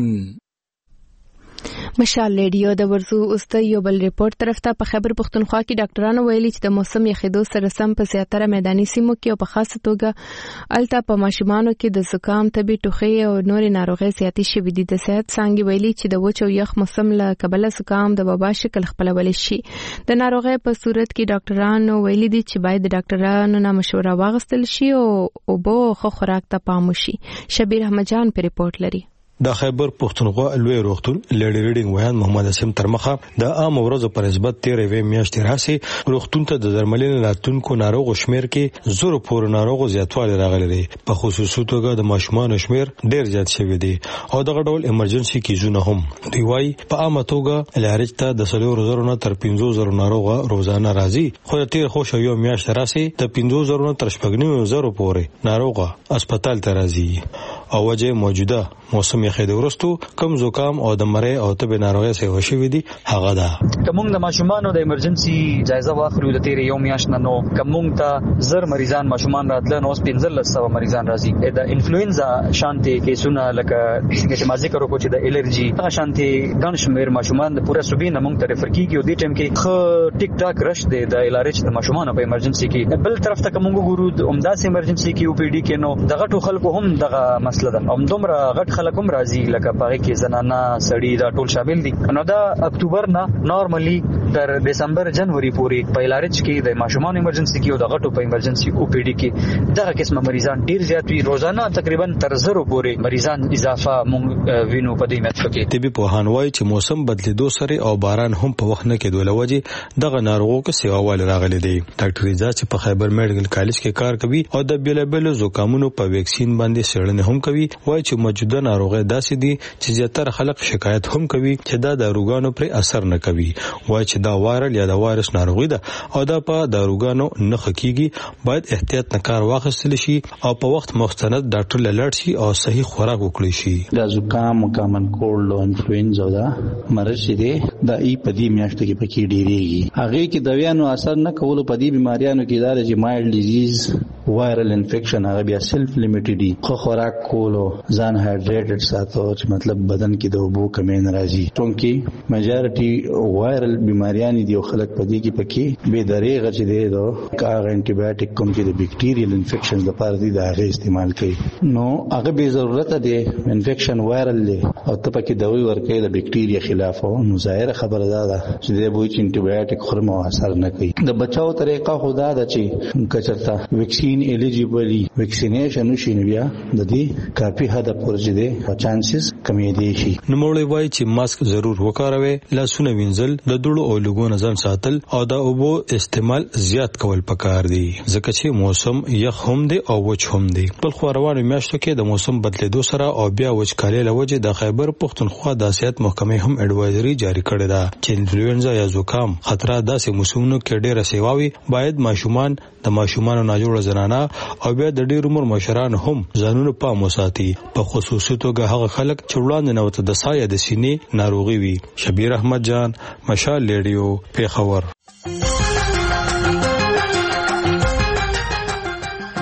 مشال ریډیو د ورزو اوست یو بل ریپورت طرف ته په خیبر پختونخوا کې ډاکټرانو ویلي چې د موسم یخېدو سره سم په زیاتره میداني سیمو کې او په خاصه توګه الته په ماشومانو کې د زکام تبي ټوخي او نورې ناروغۍ زیاتې شوې دي د صحت څنګه ویلي چې د وچ او یخ موسم له کبله زکام د وبا شکل خپلول شي د ناروغۍ په صورت کې ډاکټرانو ویلي دي چې باید د ډاکټرانو نه مشوره واغستل شي او بو خو خوراک ته پام وشي شبیر احمد جان په ریپورت لري د خیبر پختونخوا لوی روغتون لیډي ریډینګ ویان محمد اسیم ترمخه د عام ورځو پر نسبت 13 میاشتې راځي روغتون ته د درملنې لاتونکو ناروغ شمیر کې زور پور ناروغ زیاتوالی راغلی دی په خصوصي توګه د ماشومان شمیر ډیر زیات شوی دی او دغه ډول ایمرجنسي کیزونه هم دی وای په عامه توګه لارج ته د 3,000 نه تر 5,000 ناروغ روزانه راځي خو تیر خو شو یو میاشت راځي د 5,000 نه تر 6,000 پورې ناروغ هسپتال ته راځي او وجه موجوده موسم یخې د ورستو کم زکام او د مړې او تب ناروغي سره شوې دي هغه ده کوم د ماشومان د ایمرجنسي جایزه واخلو د تیر یو میاشت نه نو کوم ته زر مریضان ماشومان راتله نو 1500 مریضان راځي د انفلوئنزا شانتي کیسونه لکه څنګه چې ما ذکر وکړو چې د الرجي شانتي ګڼ شمیر ماشومان د پوره صوبې نه مونږ ته ریفر کیږي او د ټیم کې خ ټیک ټاک رش دی د الارچ د ماشومان په ایمرجنسي کې بل طرف ته کوم ګورو د عمداس ایمرجنسي کې او پی ډي کې نو دغه ټول خلکو هم دغه مسله ده هم دومره غټ خلک هم راځي لکه پاره کې زنانه سړی دا ټول شامل دي نو دا اکتوبر نه نارملی تر دسمبر جنوري پورې په الارچ کې د ماشومان ایمرجنسي کې او د غټو په ایمرجنسي او پی ډي کې دغه قسمه مریضان ډیر زیات وي روزانه تقریبا تر 0 پورې مریضان اضافه مونږ وینو په دې مت کې طبي پوهان وایي چې موسم بدلیدو سره او باران هم په وخت نه کې دوله وجه دغه ناروغو کې سیواوال راغلي دي ډاکټر رضا چې په خیبر میډیکل کالج کې کار کوي او د بیلابل زکامونو په ویکسین باندې څېړنې هم کوي وایي چې موجوده ناروغي داسې دي چې زیاتره خلک شکایت هم کوي چې دا داروګانو پر اثر نه کوي وایي چې دا وایرل یا د وایرس ناروغي ده او دا په داروګانو نه خکېږي باید احتیاط نه کار واخیستل شي او په وخت مستند ډاکټر لاړ شي او صحیح خوراک وکړي شي دا زکام کامن کولډ او انفلوئنزا دا مرض دي دا ای په دې میاشت کې پکې ډیریږي هغه کې دویانو اثر نه کول په دې بیماریانو کې دا چې مایلډ ډیزیز وایرل انفیکشن هغه بیا سیلف لیمیټډ دي خو خوراک کولو ځان هایډریټډ ساتو چې مطلب بدن کې د اوبو کمی ناراضي ټونکي میجارټي وایرل بیماریان دي او خلک په دې کې پکې به دریغه چې دی دا کار انټي بایوټیک کوم چې د بیکټیریل انفیکشنز لپاره دي دا غي استعمال کوي نو هغه به ضرورت دی انفیکشن وایرل دی او ته پکې دوی ورکې د بیکټیریا خلاف او نو ظاهر خبره ده چې د بوې انټي بایوټیک خورم اثر نه کوي د بچاو طریقه خدا ده چې کچرتا ویکسین الیجیبلی ویکسینیشن وشي بیا د دې کافي حد پورې دی چانسز کمی دي شي نو مولوی وایي چې ماسک ضرور وکاروي لاسونه وینځل د دوړو او لګو نه ځان ساتل او د اوبو استعمال زیات کول پکار دي ځکه چې موسم یخ هم دی او وچ هم دی بل خو روانو میاشتو کې د موسم بدلیدو سره او بیا وچکالي لوجه د خیبر پختونخوا د صحت محکمې هم اډوایزري جاری کړې ده چې انفلوئنزا یا زکام خطرات داسې موسمونو کې ډېر سیواوي باید ماشومان د ماشومانو ناجوړه زنانه او بیا د ډېر عمر مشران هم ځانونو پام وساتي په خصوصي توګه هغه خلک چې وړاندې نه وته د سایه د سینې ناروغي وي شبیر احمد جان مشال ریډیو پیښور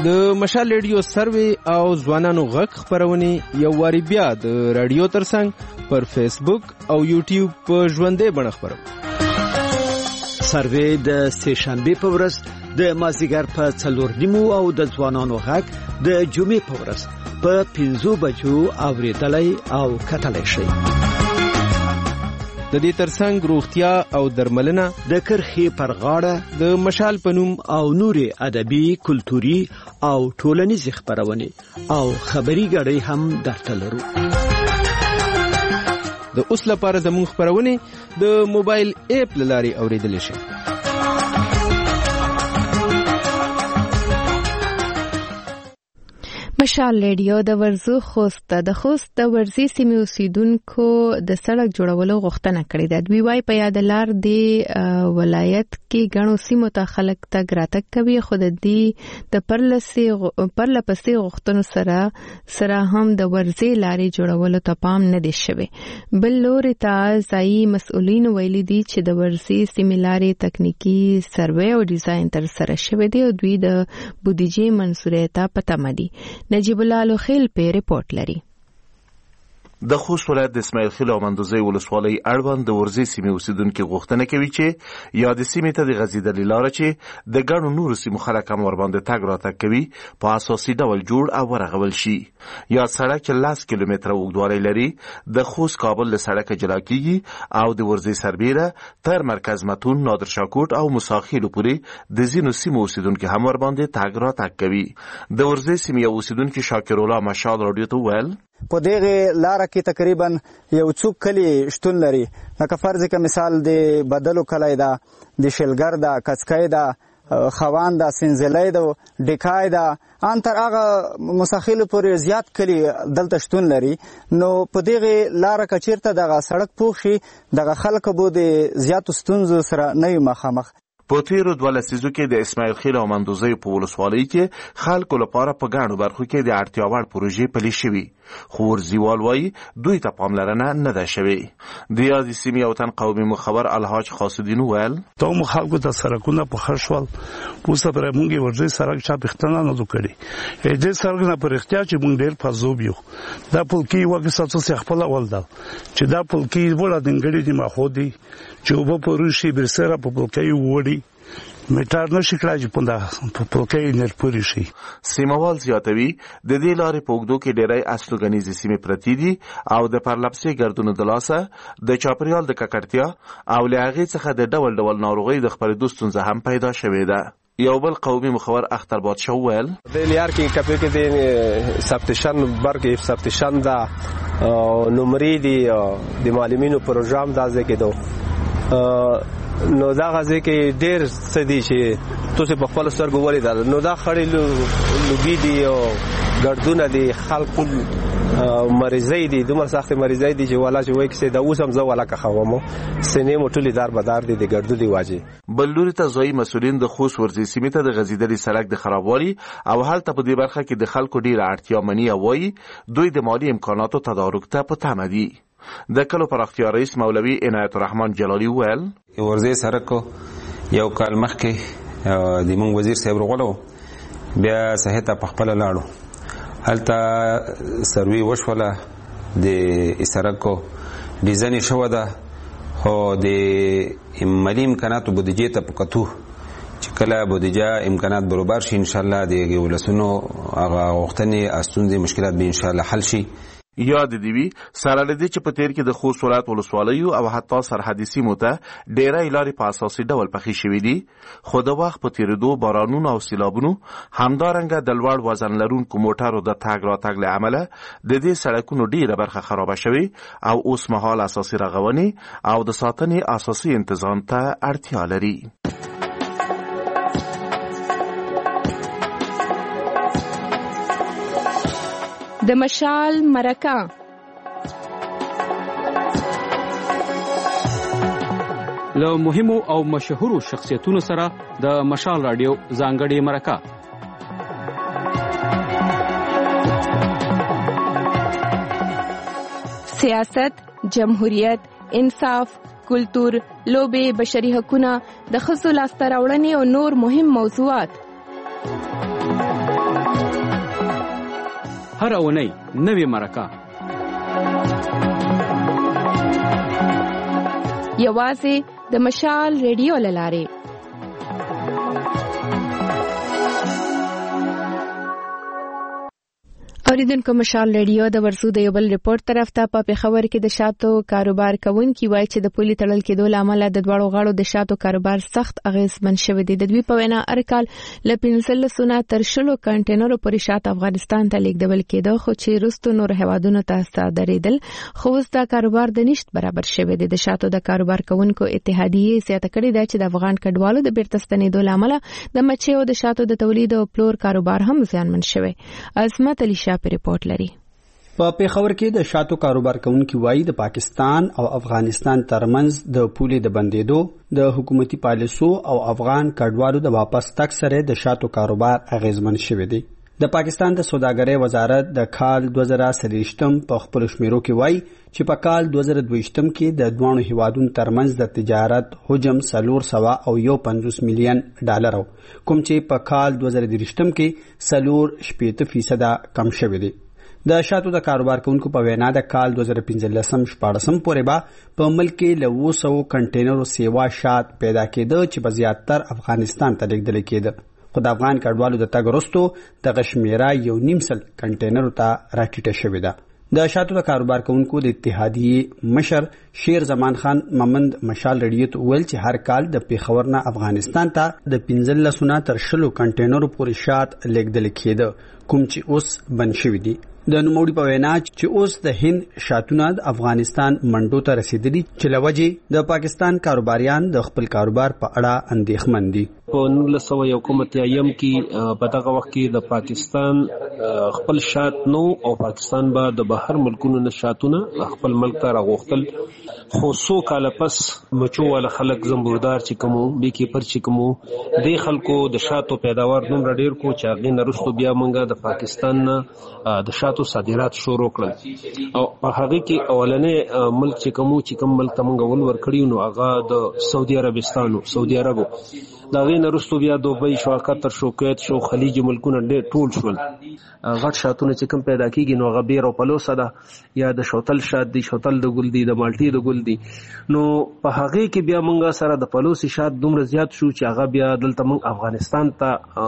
د مشال ریډیو سروي او ځوانانو غږ خبرونه یو واری بیا د رادیو ترڅنګ پر فیسبوک او یوټیوب په ژوندې بڼه خبرو. سروي د سه‌شنبه په ورځ د مازیګر په 4:30 او د ځوانانو غږ د جمعې په ورځ په 5 بجو اوریدلای او کتلای شي. د دې ترڅنګ روغتیا او درملنه د کرخې پر غاړه د مشال پنوم او نورې ادبي کلتوري او ټولنیز خبرونه او خبري غړي هم درته لرو. د اوس لپاره زموږ خبرونه د موبایل اپ لاري اوریدل شي. مشال ریډیو د ورزو خوست د ورزي سیمې اوسیدونکو د سړک جوړولو غوښتنه کړې ده. دوی وايي په یاد لار د ولایت کې غنو سیمو ته خلک تګ راتګ کوي، خو د دې د پرلپسې غوښتنو سره هم د ورزي لارې جوړولو ته پام نه دی شوی. بل لوري ته ځایي مسؤلین ویلي دي چې د ورزي سیمې لارې تکنیکی سروې او ډیزاین تر سره شوی دی او دوی د بودیجې منصوریت ته پته مدي. نجیب الله لوخیل په ریپورت لري. د خوست ولایت د اسماعیل خیل او مندوزی ولسوالۍ اړوند د ورزي سیمې اوسیدونکو غوښتنه کوي چې یا د سیمې ته د غځیدلې لار چې د ګڼو نورو سیمو خلک هم ورباندې تګ راتګ کوي په اساسي ډول جوړ او ورغول شي. یا سړک 10 کیلومتره اوږدوالی لري، د خوست کابل له سړک جلا کیږي او د ورزي سربیره تر مرکز متون، نادر شاکوټ او مساخیلو پورې د ځینو سیمو اوسیدونکو هم ورباندې تګ راتګ کوي. د ورزي سیمې اوسیدونکو شاکر الله مشال رادیو ته ویل په دغه لار کې تقریبا یو څو کلی شتون لري، لکه فرض کې مثال د بدلو کلی دا، د شلګر دا، کڅکای دا، خوان دا، سنځلای دا، ډکای دا، ان تر هغه مساخیل پورې زیات کلی دلته شتون لري. نو په دغه لار کې چیرته دغه سړک پوښ شي، دغه خلک به د زیاتو ستونزو سره نه مخامخ. په تیرو 2 لسیزو کې د اسماعیل خیل او مندوزی په ولسوالۍ کې خلکو لپاره په ګڼو برخو کې د اړتیا وړ پروژې پلي شوي، خو ورزیوال وایي دوی ته پاملرنه نه ده شوې. د یادې سیمې او تن قومي مخبر الحاج خاصالدین ویل ته مو خلکو ته سرکونه په خښول اوس پر موږ ورځي سرک چا پښتنه نه وکړي. دې سرک نه پر احتیاج موږ ډېر فزوب یو. دا پلکی وګه ساتو خپل اول دا چې دا پلکی وړه دنګړي دي ماخودي چې وب پروشي برسره په پلکی وړي میټر نشي کړای چې په پلکی نرپوري شي. سیموال زیاتوي د دې لارې په اوږدو کې ډېری استوګنیزې سیمې پرتې دي او د پرلپسې ګردونو د لاسه د چاپریال د ککړتیا او له هغې څخه د ډول ډول ناروغۍ د خپرېدو ستونزه هم پیدا شوې ده. یو بل قومي مخبر اختر بادشاه ویل د لیار کې کپی کې د سبتشن برګ سبتشن دا نمرې دي د معلمینو پروګرام دا ځکه دو نو دا غزه کې ډېر سدي چې تاسو په خپل سترګو ولیدل. نو دا خړې لوګي دي او ګردونه دي، خلکو مریضای دي، دومره سخت مریضای دي چې والا چې وایي چې دا اوس هم زه والا کوم سینې مټولې دار بدار دي د ګردو دی واجی. بل لوري ته ځای مسولین د خوست ورزي سیمې ته د غځیدلې سړک د خرابوالي او هلته په دې برخه کې د خلکو ډېره اړتیا مني او وایي دوی د مالی امکاناتو تدارک ته په تمه دي. د کلو پراختیا رئیس مولوی عنایت الرحمن جلالی ویل ورزي سرک یو کال مخکې د مونږ وزیر صاحب رغلو بیا صحت په خپل لاړو هلته سروي وشوله د سرکو ډیزاین شو ده، خو د مالی امکاناتو بودیجې ته پکتو چې کله بودیجه امکانات برابر شي ان شاء الله د ولسونو هغه غوښتنې استونزې مشکلات به ان شاء الله حل شي. یاد دی وی سره لدی چې په تیر کې د خوست ولایت ولسوالیو او حتی سرحدي سیمو ته ډېرې لارې په اساسي ډول پخې شوې دي، خو د وخت په تیریدو بارانونو او سیلابونو همدارنګه د لوړ وزن لرونکو موټرو د تګ راتګ له امله د دې سړکونو ډېره برخه خرابه شوې او اوس مهال اساسي رغونې او د ساتنې اساسي تنظیم ته اړتیا لري. د مشال مرکه له مهمو او مشهورو شخصیتونو سره د مشال رادیو ځانګړې مرکه. سیاست، جمهوریت، انصاف، کلتور، لوبې، بشري حقوقونه، د ښځو لاسته راوړنې او نور مهم موضوعات. هر اونۍ نوې مرکه یوازې د مشال ریډیو لاره. اوریدونکو مشال ریډیو د ورسو د یو بل ریپورت طرف ته په پیښور کې د شاتو کاروبار کوونکي وایي چې د پولي تړل کېدو لامل د دوړو غاړو د شاتو کاروبار سخت اغیزمن شوی دی. د دوی په وینا ارکال ل 15 تر 20 کنټینرو پورې شات افغانستان ته لیږدول کېده خو چې وروسته نور هوادونو ته صادریدل خو اوس دا کاروبار د نشټ برابر شوی دی. د شاتو د کاروبار کوونکو اتحادیه زیاته کړې ده چې د افغان کډوالو د بیرته ستنېدو لامل د مچیو د شاتو د تولید او پلور کاروبار هم زیانمن شوی. عظمت علي ریپورت لري. په پیښور کې د شاتو کاروبار کوونکي وایي د پاکستان او افغانستان ترمنځ د پولې د بندېدو د حکومتي پالیسو او افغان کډوالو د واپس تګ سره د شاتو کاروبار اغیزمن شوی دی. د پاکستان د سوداګرۍ وزارت د کال 2023 په خپل شمیرو کې وایي چې په کال 2022 کې د دوه هیوادونو ترمنځ د تجارت حجم 450 مليون ډالر کوم چې په کال 2023 کې 4.8% کم شوی دی. د شاتو د کاروبار کوونکو په وینا د کال 2015-16 پورې به په ملک کې له 200 کنټینرو سیوا شات پیدا کېده چې په زیاتر افغانستان ته لیږدل کېده. خو د افغان کډوالو د تګ وروسته د غشمیره 1.5 کنټینرو ته راټیټه شوې ده. د شاتو د کاروبار کوونکو د اتحادیه مشر شیر زمان خان ممند مشال ریډیو ته ویل چې هر کال د پیښور نه افغانستان ته د 15 تر 20 کنټینرو پورې شات لیږدل کېده کوم چې اوس بند شوی دي. د نوموړي په وینا چې اوس د هند شاتونه د افغانستان منډو ته رسیدلي چې لوجه د پاکستان کاروباریان د خپل کاروبار په اړه اندېښمن دي. په 1991 کې په دغه وخت کې د پاکستان خپل شات نو او پاکستان به د بهر ملکونو نه شاتونه خپل ملک ته راغوښتل خو څو کال پس مچو ول خلک زمبوردار چې کومو بیکی پر چې کومو د خلکو د شاتو پیداوار دومره ډیر کو چې هغه نرستو بیا مونږه د پاکستان نه د شاتو صادرات شروع کړل او په هغه کې اولنې ملک چې کومو چې کوم ملک ته مونږ ول ورکړیو نو هغه د سعودي عربو دا غي نرستو بیا دوبۍ شو قطر شو کویت شو خلیج ملکونه ډېر ټول شول غټ شاتونه چې کوم پیدا کیږي نو غبیر او پلوسه ده یا د شوتل شات دي شوتل د ګل دي د مالټي د ګل دي نو په هغه کې بیا مونږه سره د پلوسي شات دومره زیات شو چې هغه بیا دلته مونږ افغانستان ته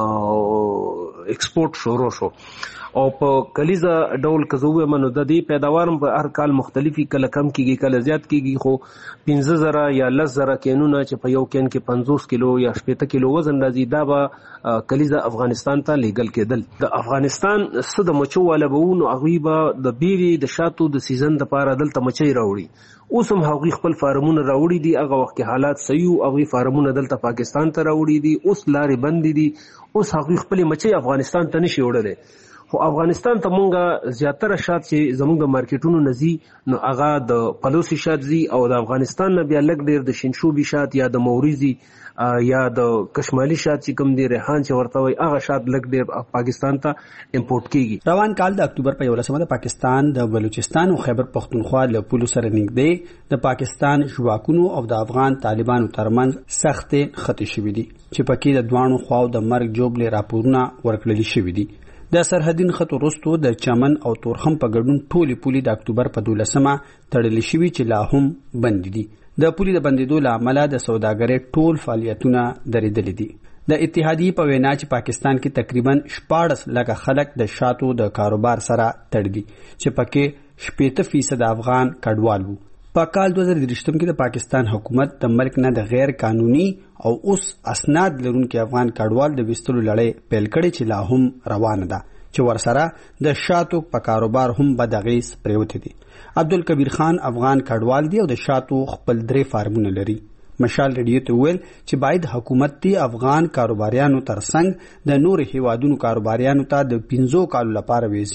ایکسپورټ شروع شو او په کلیزه ډول کزوه منو د دې پیداوارم په هر کال مختلفي کله کم کیږي کله زیات کیږي خو 15000 یا 10000 کینونه چې په یو کین کې 50 کیلو یا 70 کیلو وزن راځي دا به کلیزه افغانستان ته لیګل کېدل. د افغانستان صد مچو والا بهونو اغوی به د بیري د شاتو د سیزن د پاره دلته مچي راوړي اوس هم هغوی خپل فارمونه راوړي دي هغه وخت کې حالات صحیح او هغوی فارمونه دلته پاکستان ته راوړي دي اوس لارې بند دي اوس هغوی خپل مچي افغانستان ته نشي وړلای خو افغانستان ته مونږه زیاتره شات چې زموږ د مارکیټونو نزي نو هغه د پلوسی شات زی او د افغانستان نه بیا لګ ډیر د شینشوبي شات یا د موریزي یا د کشمالي شات چې کوم دی ریحان چې ورته وي هغه شات لګ ډیر پاکستان ته امپورټ کیږي. روان کال د اکتوبر په 11 د پاکستان د بلوچستان او خیبر پختونخوا له پولو سره نږدې د پاکستان ژواکونو او د افغان طالبانو ترمنځ سخت خطي شوې دي چې پکې د دوانو خواو د مرګ جوړلې راپورونه ورکړل شوې دي. د سرحدین خط وروسته د چمن او تورخم په ګډون ټولې پولې د اکتوبر په 12مه تړلې شوې چې لا هم بند دي. د پولې د بندیدو له امله د سوداګرۍ ټول فعالیتونه درېدلي دي. د اتحادیې په وینا چې پاکستان کې تقریبا 14 لکه خلک د شاتو د کاروبار سره تړلي چې پکې 80% افغان کډوال وو. په کال 2023 کې د پاکستان حکومت د ملک نه د غیر قانوني او اوس اسناد لرونکو افغان کډوال د وستلو لړۍ پیل کړې چې لا هم روانه ده چې ورسره د شاتو په کاروبار هم بدغیس پریوت دي. عبدالکبیر خان افغان کډوال دی او د شاتو خپل 3 فارمونه لري. مشال ریډیو ته ویل چې باید حکومت دی افغان کاروباریانو ترڅنګ د نور هیوادونو کاروباریانو ته د 15 کالو لپاره ویزې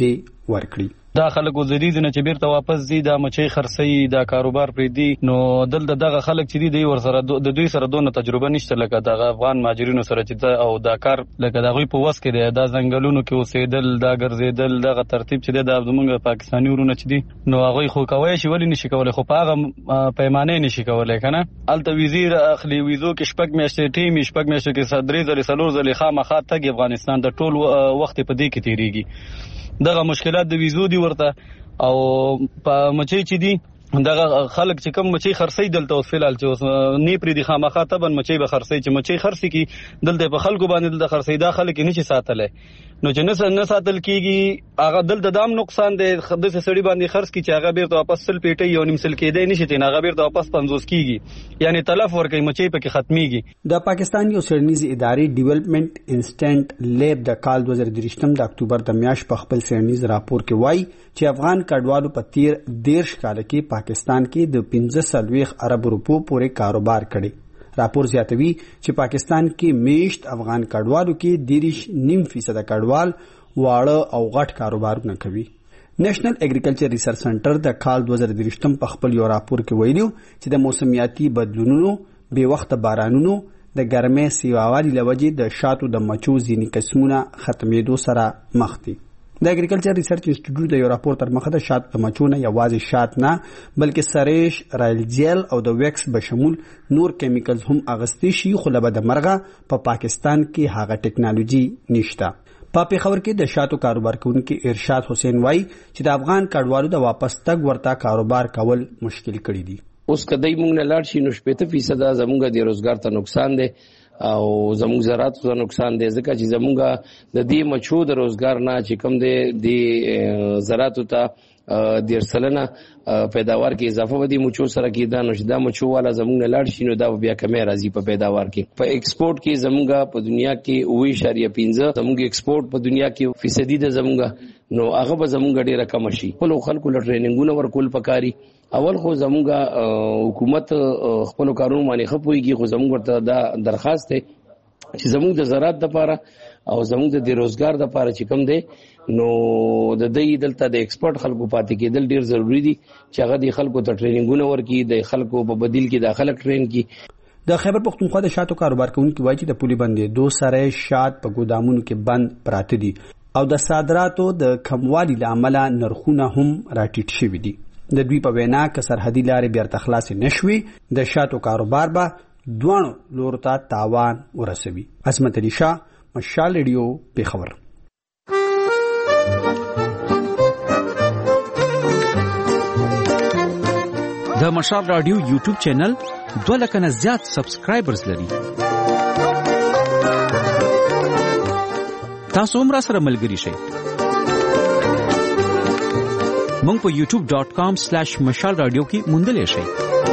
ورکړي. دا خلکو زریز نه چې بیرته واپس دي دا مچي خرڅي دا کاروبار پرې دي نو دلته دغه خلک چې دي ور سره د دوی سره دونه تجربه نشته لکه د افغان مهاجرینو سره چې او دا کار لکه د غوي په وس کې دی دا ځنګلونو کې اوسېدل دا ګرځېدل دغه ترتیب چې د زمونږ پاکستاني ورونه چې دي نو هغه خو کوي چې ولې نشي کولای خو په هغه پیمانه نشي کولای کنه الته وزیر اخلي ویزو کې شپږ میاشتې ټیم شپږ میاشتې کې صدرې ځلې سلور ځلې خامخا تګ افغانستان د ټول وخت په دې کې تیریږي دغه مشکلات د ویزو دی ورته او په مچي چې دي دغه خلک چې کوم مچي خرڅي دلته اوس فلال چې اوس نه پری دي خامخا تبن مچي به خرڅي چې مچي خرڅي کی دلته په خلکو باندې دلته خرڅي دا خلک نه شي ساتلې نو چې نه ساتل کیږي هغه دلته دام نقصان دی د سړي باندې خرڅ کی چې هغه بیرته واپس سل پیټي یو نیم سل کېدای نشي ته هغه بیرته واپس 50 کیږي یعنی تلف ورکې مچي پکې ختميږي. د پاکستان یو سرنیزي ادارې ډیولپمنٹ انسټنټ لیب د کال 2023 د اکتوبر د میاشت په خپل سرنیز راپور کې وایي چې افغان کډوالو په تیر 13 کال کې پاکستان کې د 15 ارب روپو پورې کاروبار کړي. راپور زیاتوي چې پاکستان کې میشت افغان کډوالو کې 2.9% کډوال واړه او غټ کاروبارونه کوي. نېشنل اګریکلچر ریسرچ سنټر د کال 2023 په خپل یو راپور کې ویلي چې د موسمیاتي بدلونونو بې وخت بارانونو د ګرمۍ سیواوالي لوجې د شاتو د مچو ځینې قسمونه ختمېدو سره مخ دي. د اګریکلچر ریسرچ انسټیټیوټ د یو راپور تر مخه د شاتو د مچو نه یوازې شات نه بلکې سریش رایل جیل او د ویکس بشمول نور کیمیکلز هم اغستی شي خو لبه د مرغه په پاکستان کې هغه ټیکنالوژي نشته. په پیښور کې د شاتو کاروبار کوونکي ارشاد حسین وای چې د افغان کډوالو د واپس تګ ورته کاروبار کول مشکل کړي دي. اوس کدی موږ نه لاړ شي نو 80% زموږ د روزګار ته نقصان دی او زموږ زراعت ته نقصان دی ځکه چې زموږ د دې مچو د روزګار نه چې کم دی د زراعت ته 10% پیداوار کې اضافه ودی مچو سره کېدا نو دا مچو والا زموږ نه لاړ شي نو دا بیا کمې راځي په پیداوار کې. په ایکسپورت کې زموږ په دنیا کې 9.15 زموږ ایکسپورت په دنیا کې فیصدي د زموږ نو هغه به زموږ ډیره کم شي. خپل خلکو له ټریننګونو ورکول پکاري اول خو زموږ حکومت خپل کارونو باندې خپويږي خو زموږ ورته دا درخواست دی چې زموږ د زراعت لپاره او زموږ د روزګار لپاره چې کم دی نو د دې دلته د ایکسپورت خلکو پاتې کېدل ډیر ضروری دي چې هغه د خلکو ته ټریننګونه ورکړي د خلکو په بدیل کې د خلک ټرین کړي. د خیبر پختونخوا د شاتو کاروبار کوونکي وایي چې د پولي باندې 2 سره شات په ګودامونو کې بند پراته دي او د صادراتو د کموالي لامل نرخونه هم راټیټ شوي دي. د دوی په وینا که سرحدي لارې بیرته خلاص نشوي د شاتو کاروبار به دوه لورو ته تاوان ورسوي. عظمت علي شاه، مشال ریډیو، پیښور. د مشال رادیو یوټیوب چینل 2 لک نه زیات سبسکرایبرز لري. تاسو هم را سره ملګري شئ. مونږ په youtube.com/مشال رادیو کې موندلې شئ.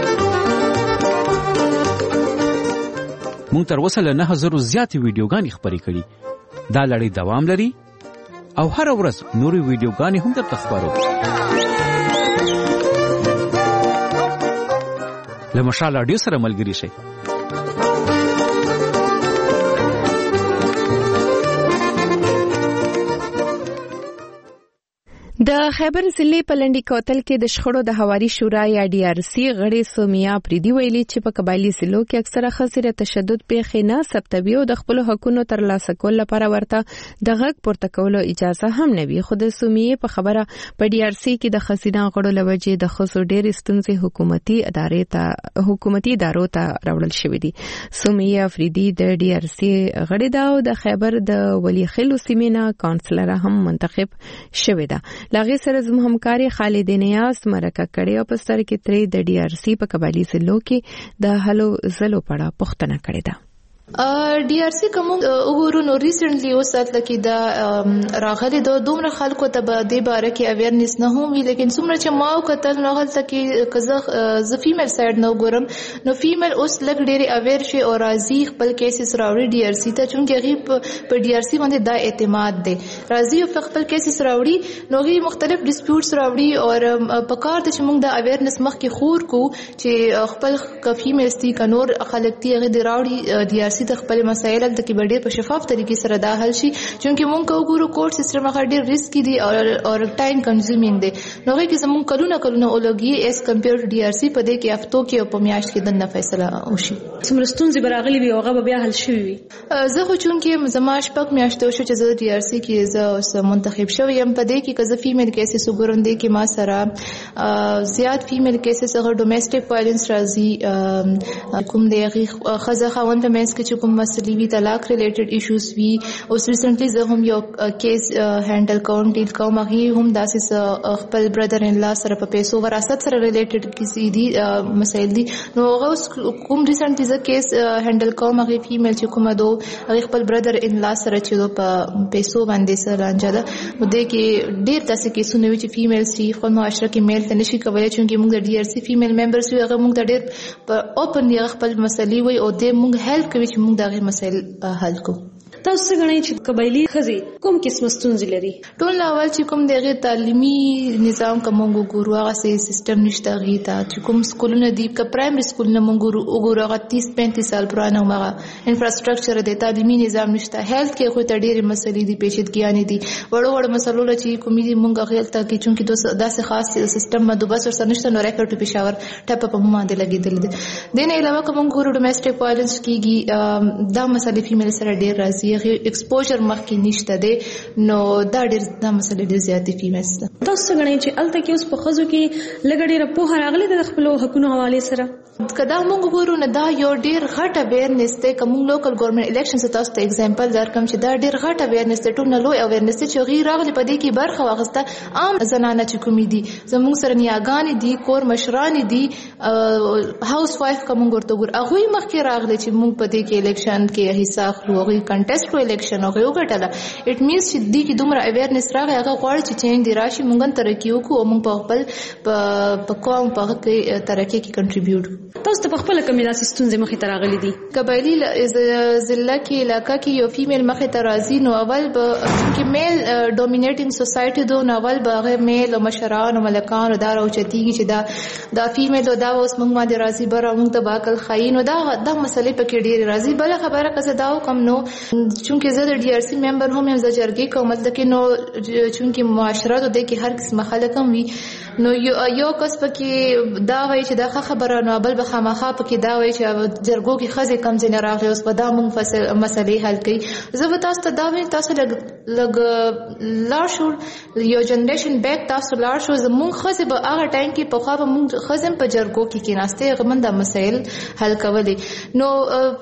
مونږ تر اوسه له 9000 زیات ویډیوګانې خپرې کړي. دا لړۍ دوام لري او هر ورځ نورې ویډیوګانې هم درته خپرو. له مشال رادیو سره ملګري شئ. د خیبر ضلع په لنډی کوتل کې د شخړو د هواري شورا یا DRC غړي سومیا پریدي ویلي چې په قبایلی ضلعو کې اکثره خزر تشدد پیښې نه ثبتوي او د خپل حقوقو ترلاسه کول لپاره ورته د غږ پورته کولو اجازه هم نه وي. خو د سومیا په خبره په DRC کې د خزینه غړو لوجې د خصو ډېر ستونزې حکومتي ادارو ته راوړل شوې دي. سومیا پریدي د DRC غړي دا او د خیبر د ولی خیلو سیمینه کونسلر هم منتخب شوې ده. لاغي سره زموږ همکاري خالد نیاز مرکه کړي او په سر کې ترې د DRC په قبایلی ضلعو کې د هلو زلو پړه پوښتنه کړې ده. DRC کوم وګورو نو ریسنټلی اوسات لکه دا راغلي د دومره خلکو ته به د باره کې اویرنس نه هم وی لیکن څومره چې ما وکتل نو هلته کې کزه ز فیمیل سایډ نو ګورم نو فیمیل اوس لګ ډېری اویر شي او راضي خپل کیسز راوړي DRC ته چې غریب په DRC باندې دا اعتماد دی راضي او خپل کیسز راوړي نو غي مختلف ډیسپیوټس راوړي او په کار د چې موږ د اویرنس مخ کې خور کو چې خپل فیمیل سي کنور خلک تی غي راوړي DRC سي د خپل مسایل د کې ډېر په شفاف طریقې سره دا حل شي چونکه مونږ وګورو کورټ سیستم هغه ډېر ریسکی دی او ټایم کنزیومینګ دی نو هغه کې زموږ کلونه اولګي اس کمپیر ټو ډي آر سی په دې کې هفتو کې او په میاشت کې د فیصله وشي څومره ستونزې براغلي وي هغه بیا حل شوی وي زه خو چونکه زما شپږ میاشتې شو چې زه ډي آر سی کې زه منتخب شوم یم په دې کې که زه فیمیل کیسز وګورم دې کې ما سره زیات فیمیل کیسز هغه ډومېسټک وایلنس راځي کوم دی هغه خزه خاوند په منځ کې چې کوم مسلې وي طلاق ریلیټډ ایشوز وي اوس ریسنټلی زه هم یو کیس هینډل کوم ډیل کوم هغه هم داسې خپل برادر ان لا سره په پیسو وراثت سره ریلیټډ کیسې دي مسایل دي نو هغه کوم ریسنټلی زه کیس هینډل کوم هغه فیمیل چې کومه دو هغه خپل برادر ان لا سره چې په پیسو باندې سره لانجه ده نو دې کې ډېر داسې کیسونه وي چې فیمیل سي خپل معاشره کې میل ته نشي کولای چې موږ د ډي آر سی فیمیل ممبرز یو هغه موږ ته ډېر په اوپن خپل مسلې وي او دې موږ هیلپ کوي چې موږ دغه مسایل حل کړو تاسو څنګه غواړئ چې قبایلی ښځې کوم قسم ستونزې لري ټول اول چې کوم دغه تعلیمي نظام کوم وګورو هغه سیستم نشته غي ته چې کوم سکولونه دي که پرایمري سکولونه وګورو هغه 30-35 سال پرانه هغه انفراستراکچر د تعلیمي نظام نشته هیلث کې خو ته ډېرې مسلې دي پیچیدګیانې دي وړو مسلو چې کومې دي مونږ غیر ته کې چونکې داسې خاص سیستم مدوبس ورسره نشته نو ریکارډ په پېښور ټاپ په باندې لګیدل دي د نه علاوه کوم وګورو ډومېسټک وایلنس کېږي دا مسلې فیمیل سره ډېر راځي ایکسپوجر مخکې نشته دی نو دا مسله ډېر زیاتې فیمیل ده تاسو څنګه غواړئ چې الته کې اوس په ښځو کې لږ ډېره پوهه راغلې ده د خپلو حقونو حوالې سره که دا موږ وګورو نه دا یو ډېر غټ اویرنس دی که موږ لوکل ګورنمنټ الیکشن ته تاسو ته اگزامپل درکړم چې دا ډېر غټ اویرنس دی ټول نه لوی اویرنس دی چې هغوی راغلي په دې کې برخه واخیسته عام زنانه چې کومې دي زموږ سره نیاګانې دي کور مشرانې دي هاوس وایف که موږ ورته وګورو هغوی مخکې راغلي چې موږ په دې کې الیکشن کې حصه اخلو هغوی کنټسټ کړو الیکشن هغوی وګټله اټ مینس چې دې کې دومره اویرنس راغی هغه غواړي چې چینج دې راشي موږ هم ترقي وکړو او موږ په خپل په قوم په هغه کې ترقي کې کنټریبیوټ تاسو ته په خپله کومې داسې ستونزې مخې ته راغلي دي قبایلي ضلع کې علاقه کې یو فیمیل مخې ته راځي نو اول به چونکې میل ډومینیټینګ سوسایټي دو نو اول به هغه میل او مشران او ملکان دا راوچتېږي چې دا فیمیل دا اوس موږ باندې راځي بره موږ ته به عقل ښایي نو دا مسلې پکې ډېرې راځي بله خبره که زه دا وکړم نو چونکې زه د ډي آر سی ممبر هم یم زه جرګې کوم دلته کې نو چونکې معاشرت دی کې هر قسمه خلک هم وي نو یو کس پکې دا وایي چې دا ښه خبره نو بل به خامخا پکې دا وایي چې جرګو کې ښځې کم ځینې راغلي اوس به دا موږ مسلې حل کوي زه به تاسو ته دا وایم تاسو لږ لاړ شو یو جنریشن بیک تاسو لاړ شو زموږ ښځې به هغه ټایم کې پخوا به موږ ښځې هم په جرګو کې کېناستې هغه من دا مسایل حل کولې نو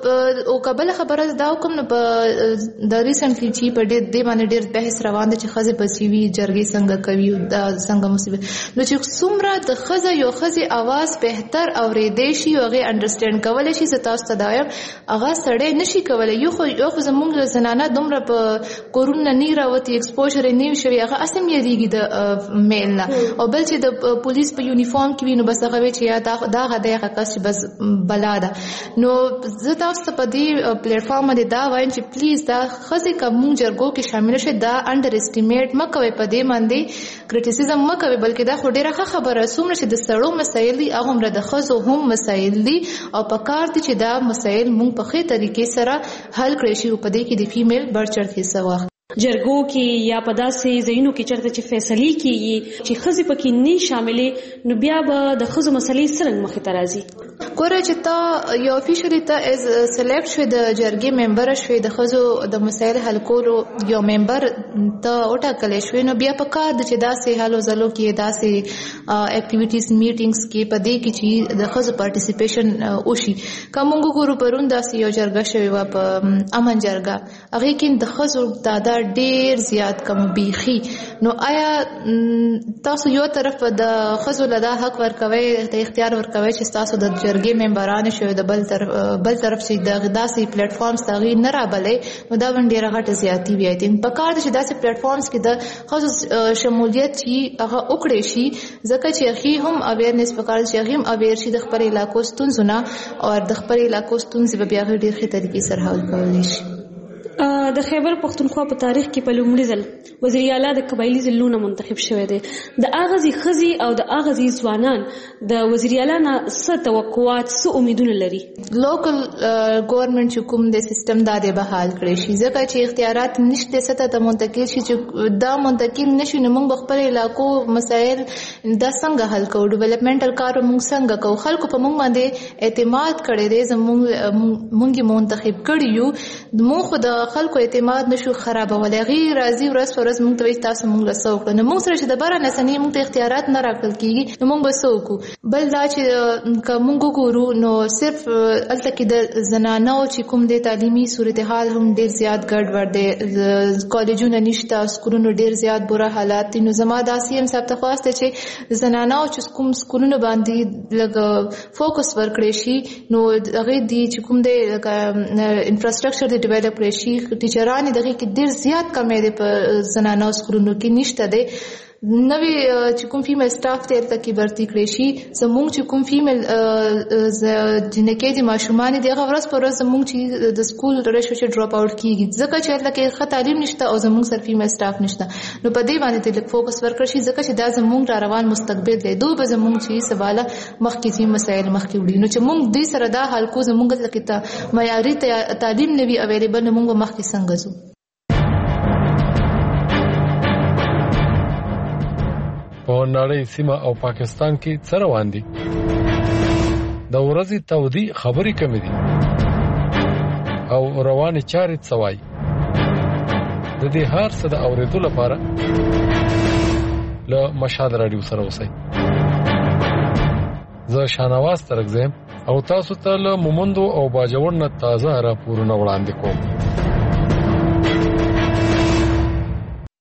او که بله خبره دا وکړم نو په د ریسنټلی چې په دې باندې ډېر بحث روان دی چې ښځې بچي وي جرګې څنګه کوي دا څنګه مصیبت نو چې څومره د ښځه یو ښځې اواز بهتر اورېدی شي او هغې انډرسټینډ کولی شي زه تاسو ته دا وایم هغه سړی نشي کولی یو خو زموږ زنانه دومره په کورونو نه نه راوتي ایکسپوژر یې نه وي شوي هغه هسې هم یېرېږي د میل نه او بل چې د پولیس په یونیفارم کې وي نو بس هغه وایي چې یا دا هغه دی هغه کس چې بس بلا ده نو زه تاسو ته په دې پلیټفارم باندې دا وایم چې پلیز دا ښځې که موږ جرګو کې شامله شي دا انډر اسټیمیټ مه کوئ په دې باندې کرټیسیزم مه کوئ بلکې دا خو ډېره ښه خبره څومره چې د سړو مسایل دي هغه هومره د ښځو هم مسایل دي او په کار دي چې دا مسایل موږ په ښې طریقې سره حل کړی شي او په دې کې د فیمیل بڑ چړ حصه واخلي جرګو کې یا په داسې ځایونو کې چېرته چې فیصلې کېږي چې ښځې پکې نه شاملې نو بیا به د ښځو مسلې څرنګه مخې ته راځي ګوره چې ته یو افیشلي ته از سلیکټ شوې د جرګې ممبره شوې د ښځو د مسایل حل کولو یو ممبر ته وټاکلی شوې نو بیا په کار ده چې داسې هلو ځلو کې داسې اکټیویټیز میټینګز کې په دې کې چې د ښځو پارټیسیپیشن وشي که موږ وګورو پرون داسې یو جرګه شوې وه په امن جرګه هغې کې د ښځو تعداد ډېر زیات کم بیخي نو آیا تاسو یو طرف د ښځو له دا حق ورکوئ ته اختیار ورکوئ چې تاسو د جرګې ممبران شئ د بل طرف چې د داسې پلیټفارمز ته هغوی نه رابلئ نو دا به ډېره غټه زیاتي وي آی تھنک په کار ده چې داسې پلیټفارمز کې د ښځو شمولیت چې هغه وکړی شي ځکه چې هغوی هم اویرنس په کار چې هغوی هم اویر شي د خپل علاقو ستونزو نه او د خپل علاقو ستونزې به بیا هغوی ډېر ښې طریقې سره حل کولی شي د خیبر پښتونخوا په تاریخ کې په لومړي ځل وزیر اعلی د قبایلی ضلعونو منتخب شوی دی. د اغازي خزي او د اغازي ځوانان د وزیر اعلی نه څه توقعات څه امیدونه لري؟ لوکل ګورنمنت چې کوم د سیستم دا د بحال کړی شي ځکه چې اختیارات نشته ستا ته منتقل شي چې دا منتقل نشي نو موږ خپل علاقو مسایل دا څنګه حل کوو ډیولپمنټل کار موږ څنګه کوو خلکو په موږ باندې اعتماد کړی دی موږ منتخب کړی یو موږ خو د خلکو اعتماد نشو خرابولای غي راځي ورځ ورځ موږ ته تاسو موږ له څوک نه موږ سره چې د بارا نسنی موږ ته اختیارات نه راکړل کیږي نو موږ به څوک بل دا چې کوم ګورو نو صرف الته کې د زنانو چې کوم د تعلیمي صورتحال هم ډیر زیات ګډوډ دي کالجونه نشته سکولونو ډیر زیات بوره حالات دي نو زما داسې هم ثابت خواسته چې زنانو چې کوم سکولونو باندې لګ فوکس ورکړي شي نو هغه دي چې کوم د انفراستراکچر د ډیولپ رشي ټیچران دغه کې ډیر زیات کمې دي په زنانو سکولونو کې نشته دي نوی چې کوم فیمیل سټاف ته تلکی برتی کړی شي زموږ چې کوم فیمیل جنکې د ماشومان دی هغه ورځ پر ورځ زموږ چې د سکول ریشو چې ډراپ اوټ کیږي ځکه چې لکه ښه تعلیم نشته او زموږ سره فیمیل سټاف نشته نو په دې باندې د فوکس ورکړ شي ځکه چې دا زموږ را روان مستقبل دی دوی به زموږ چې سواله مخکې سي مسایل مخکې وړي نو چې موږ دې سره دا حل کو زموږ لکه معیاري تعلیم نوي اویلیبل نو موږ مخکې څنګه ځو په نړۍ سیمه او پاکستان کې څه روان دي د ورځې تودي خبرې کمې دي او روانې چارې څه وایي د دې هر څه د اورېدو لپاره له مشهد راډیو سره اوسئ زه شاهنواز ترک زم او تاسو ته له مومندو او باجوړ نه تازه راپورونه وړاندې کوم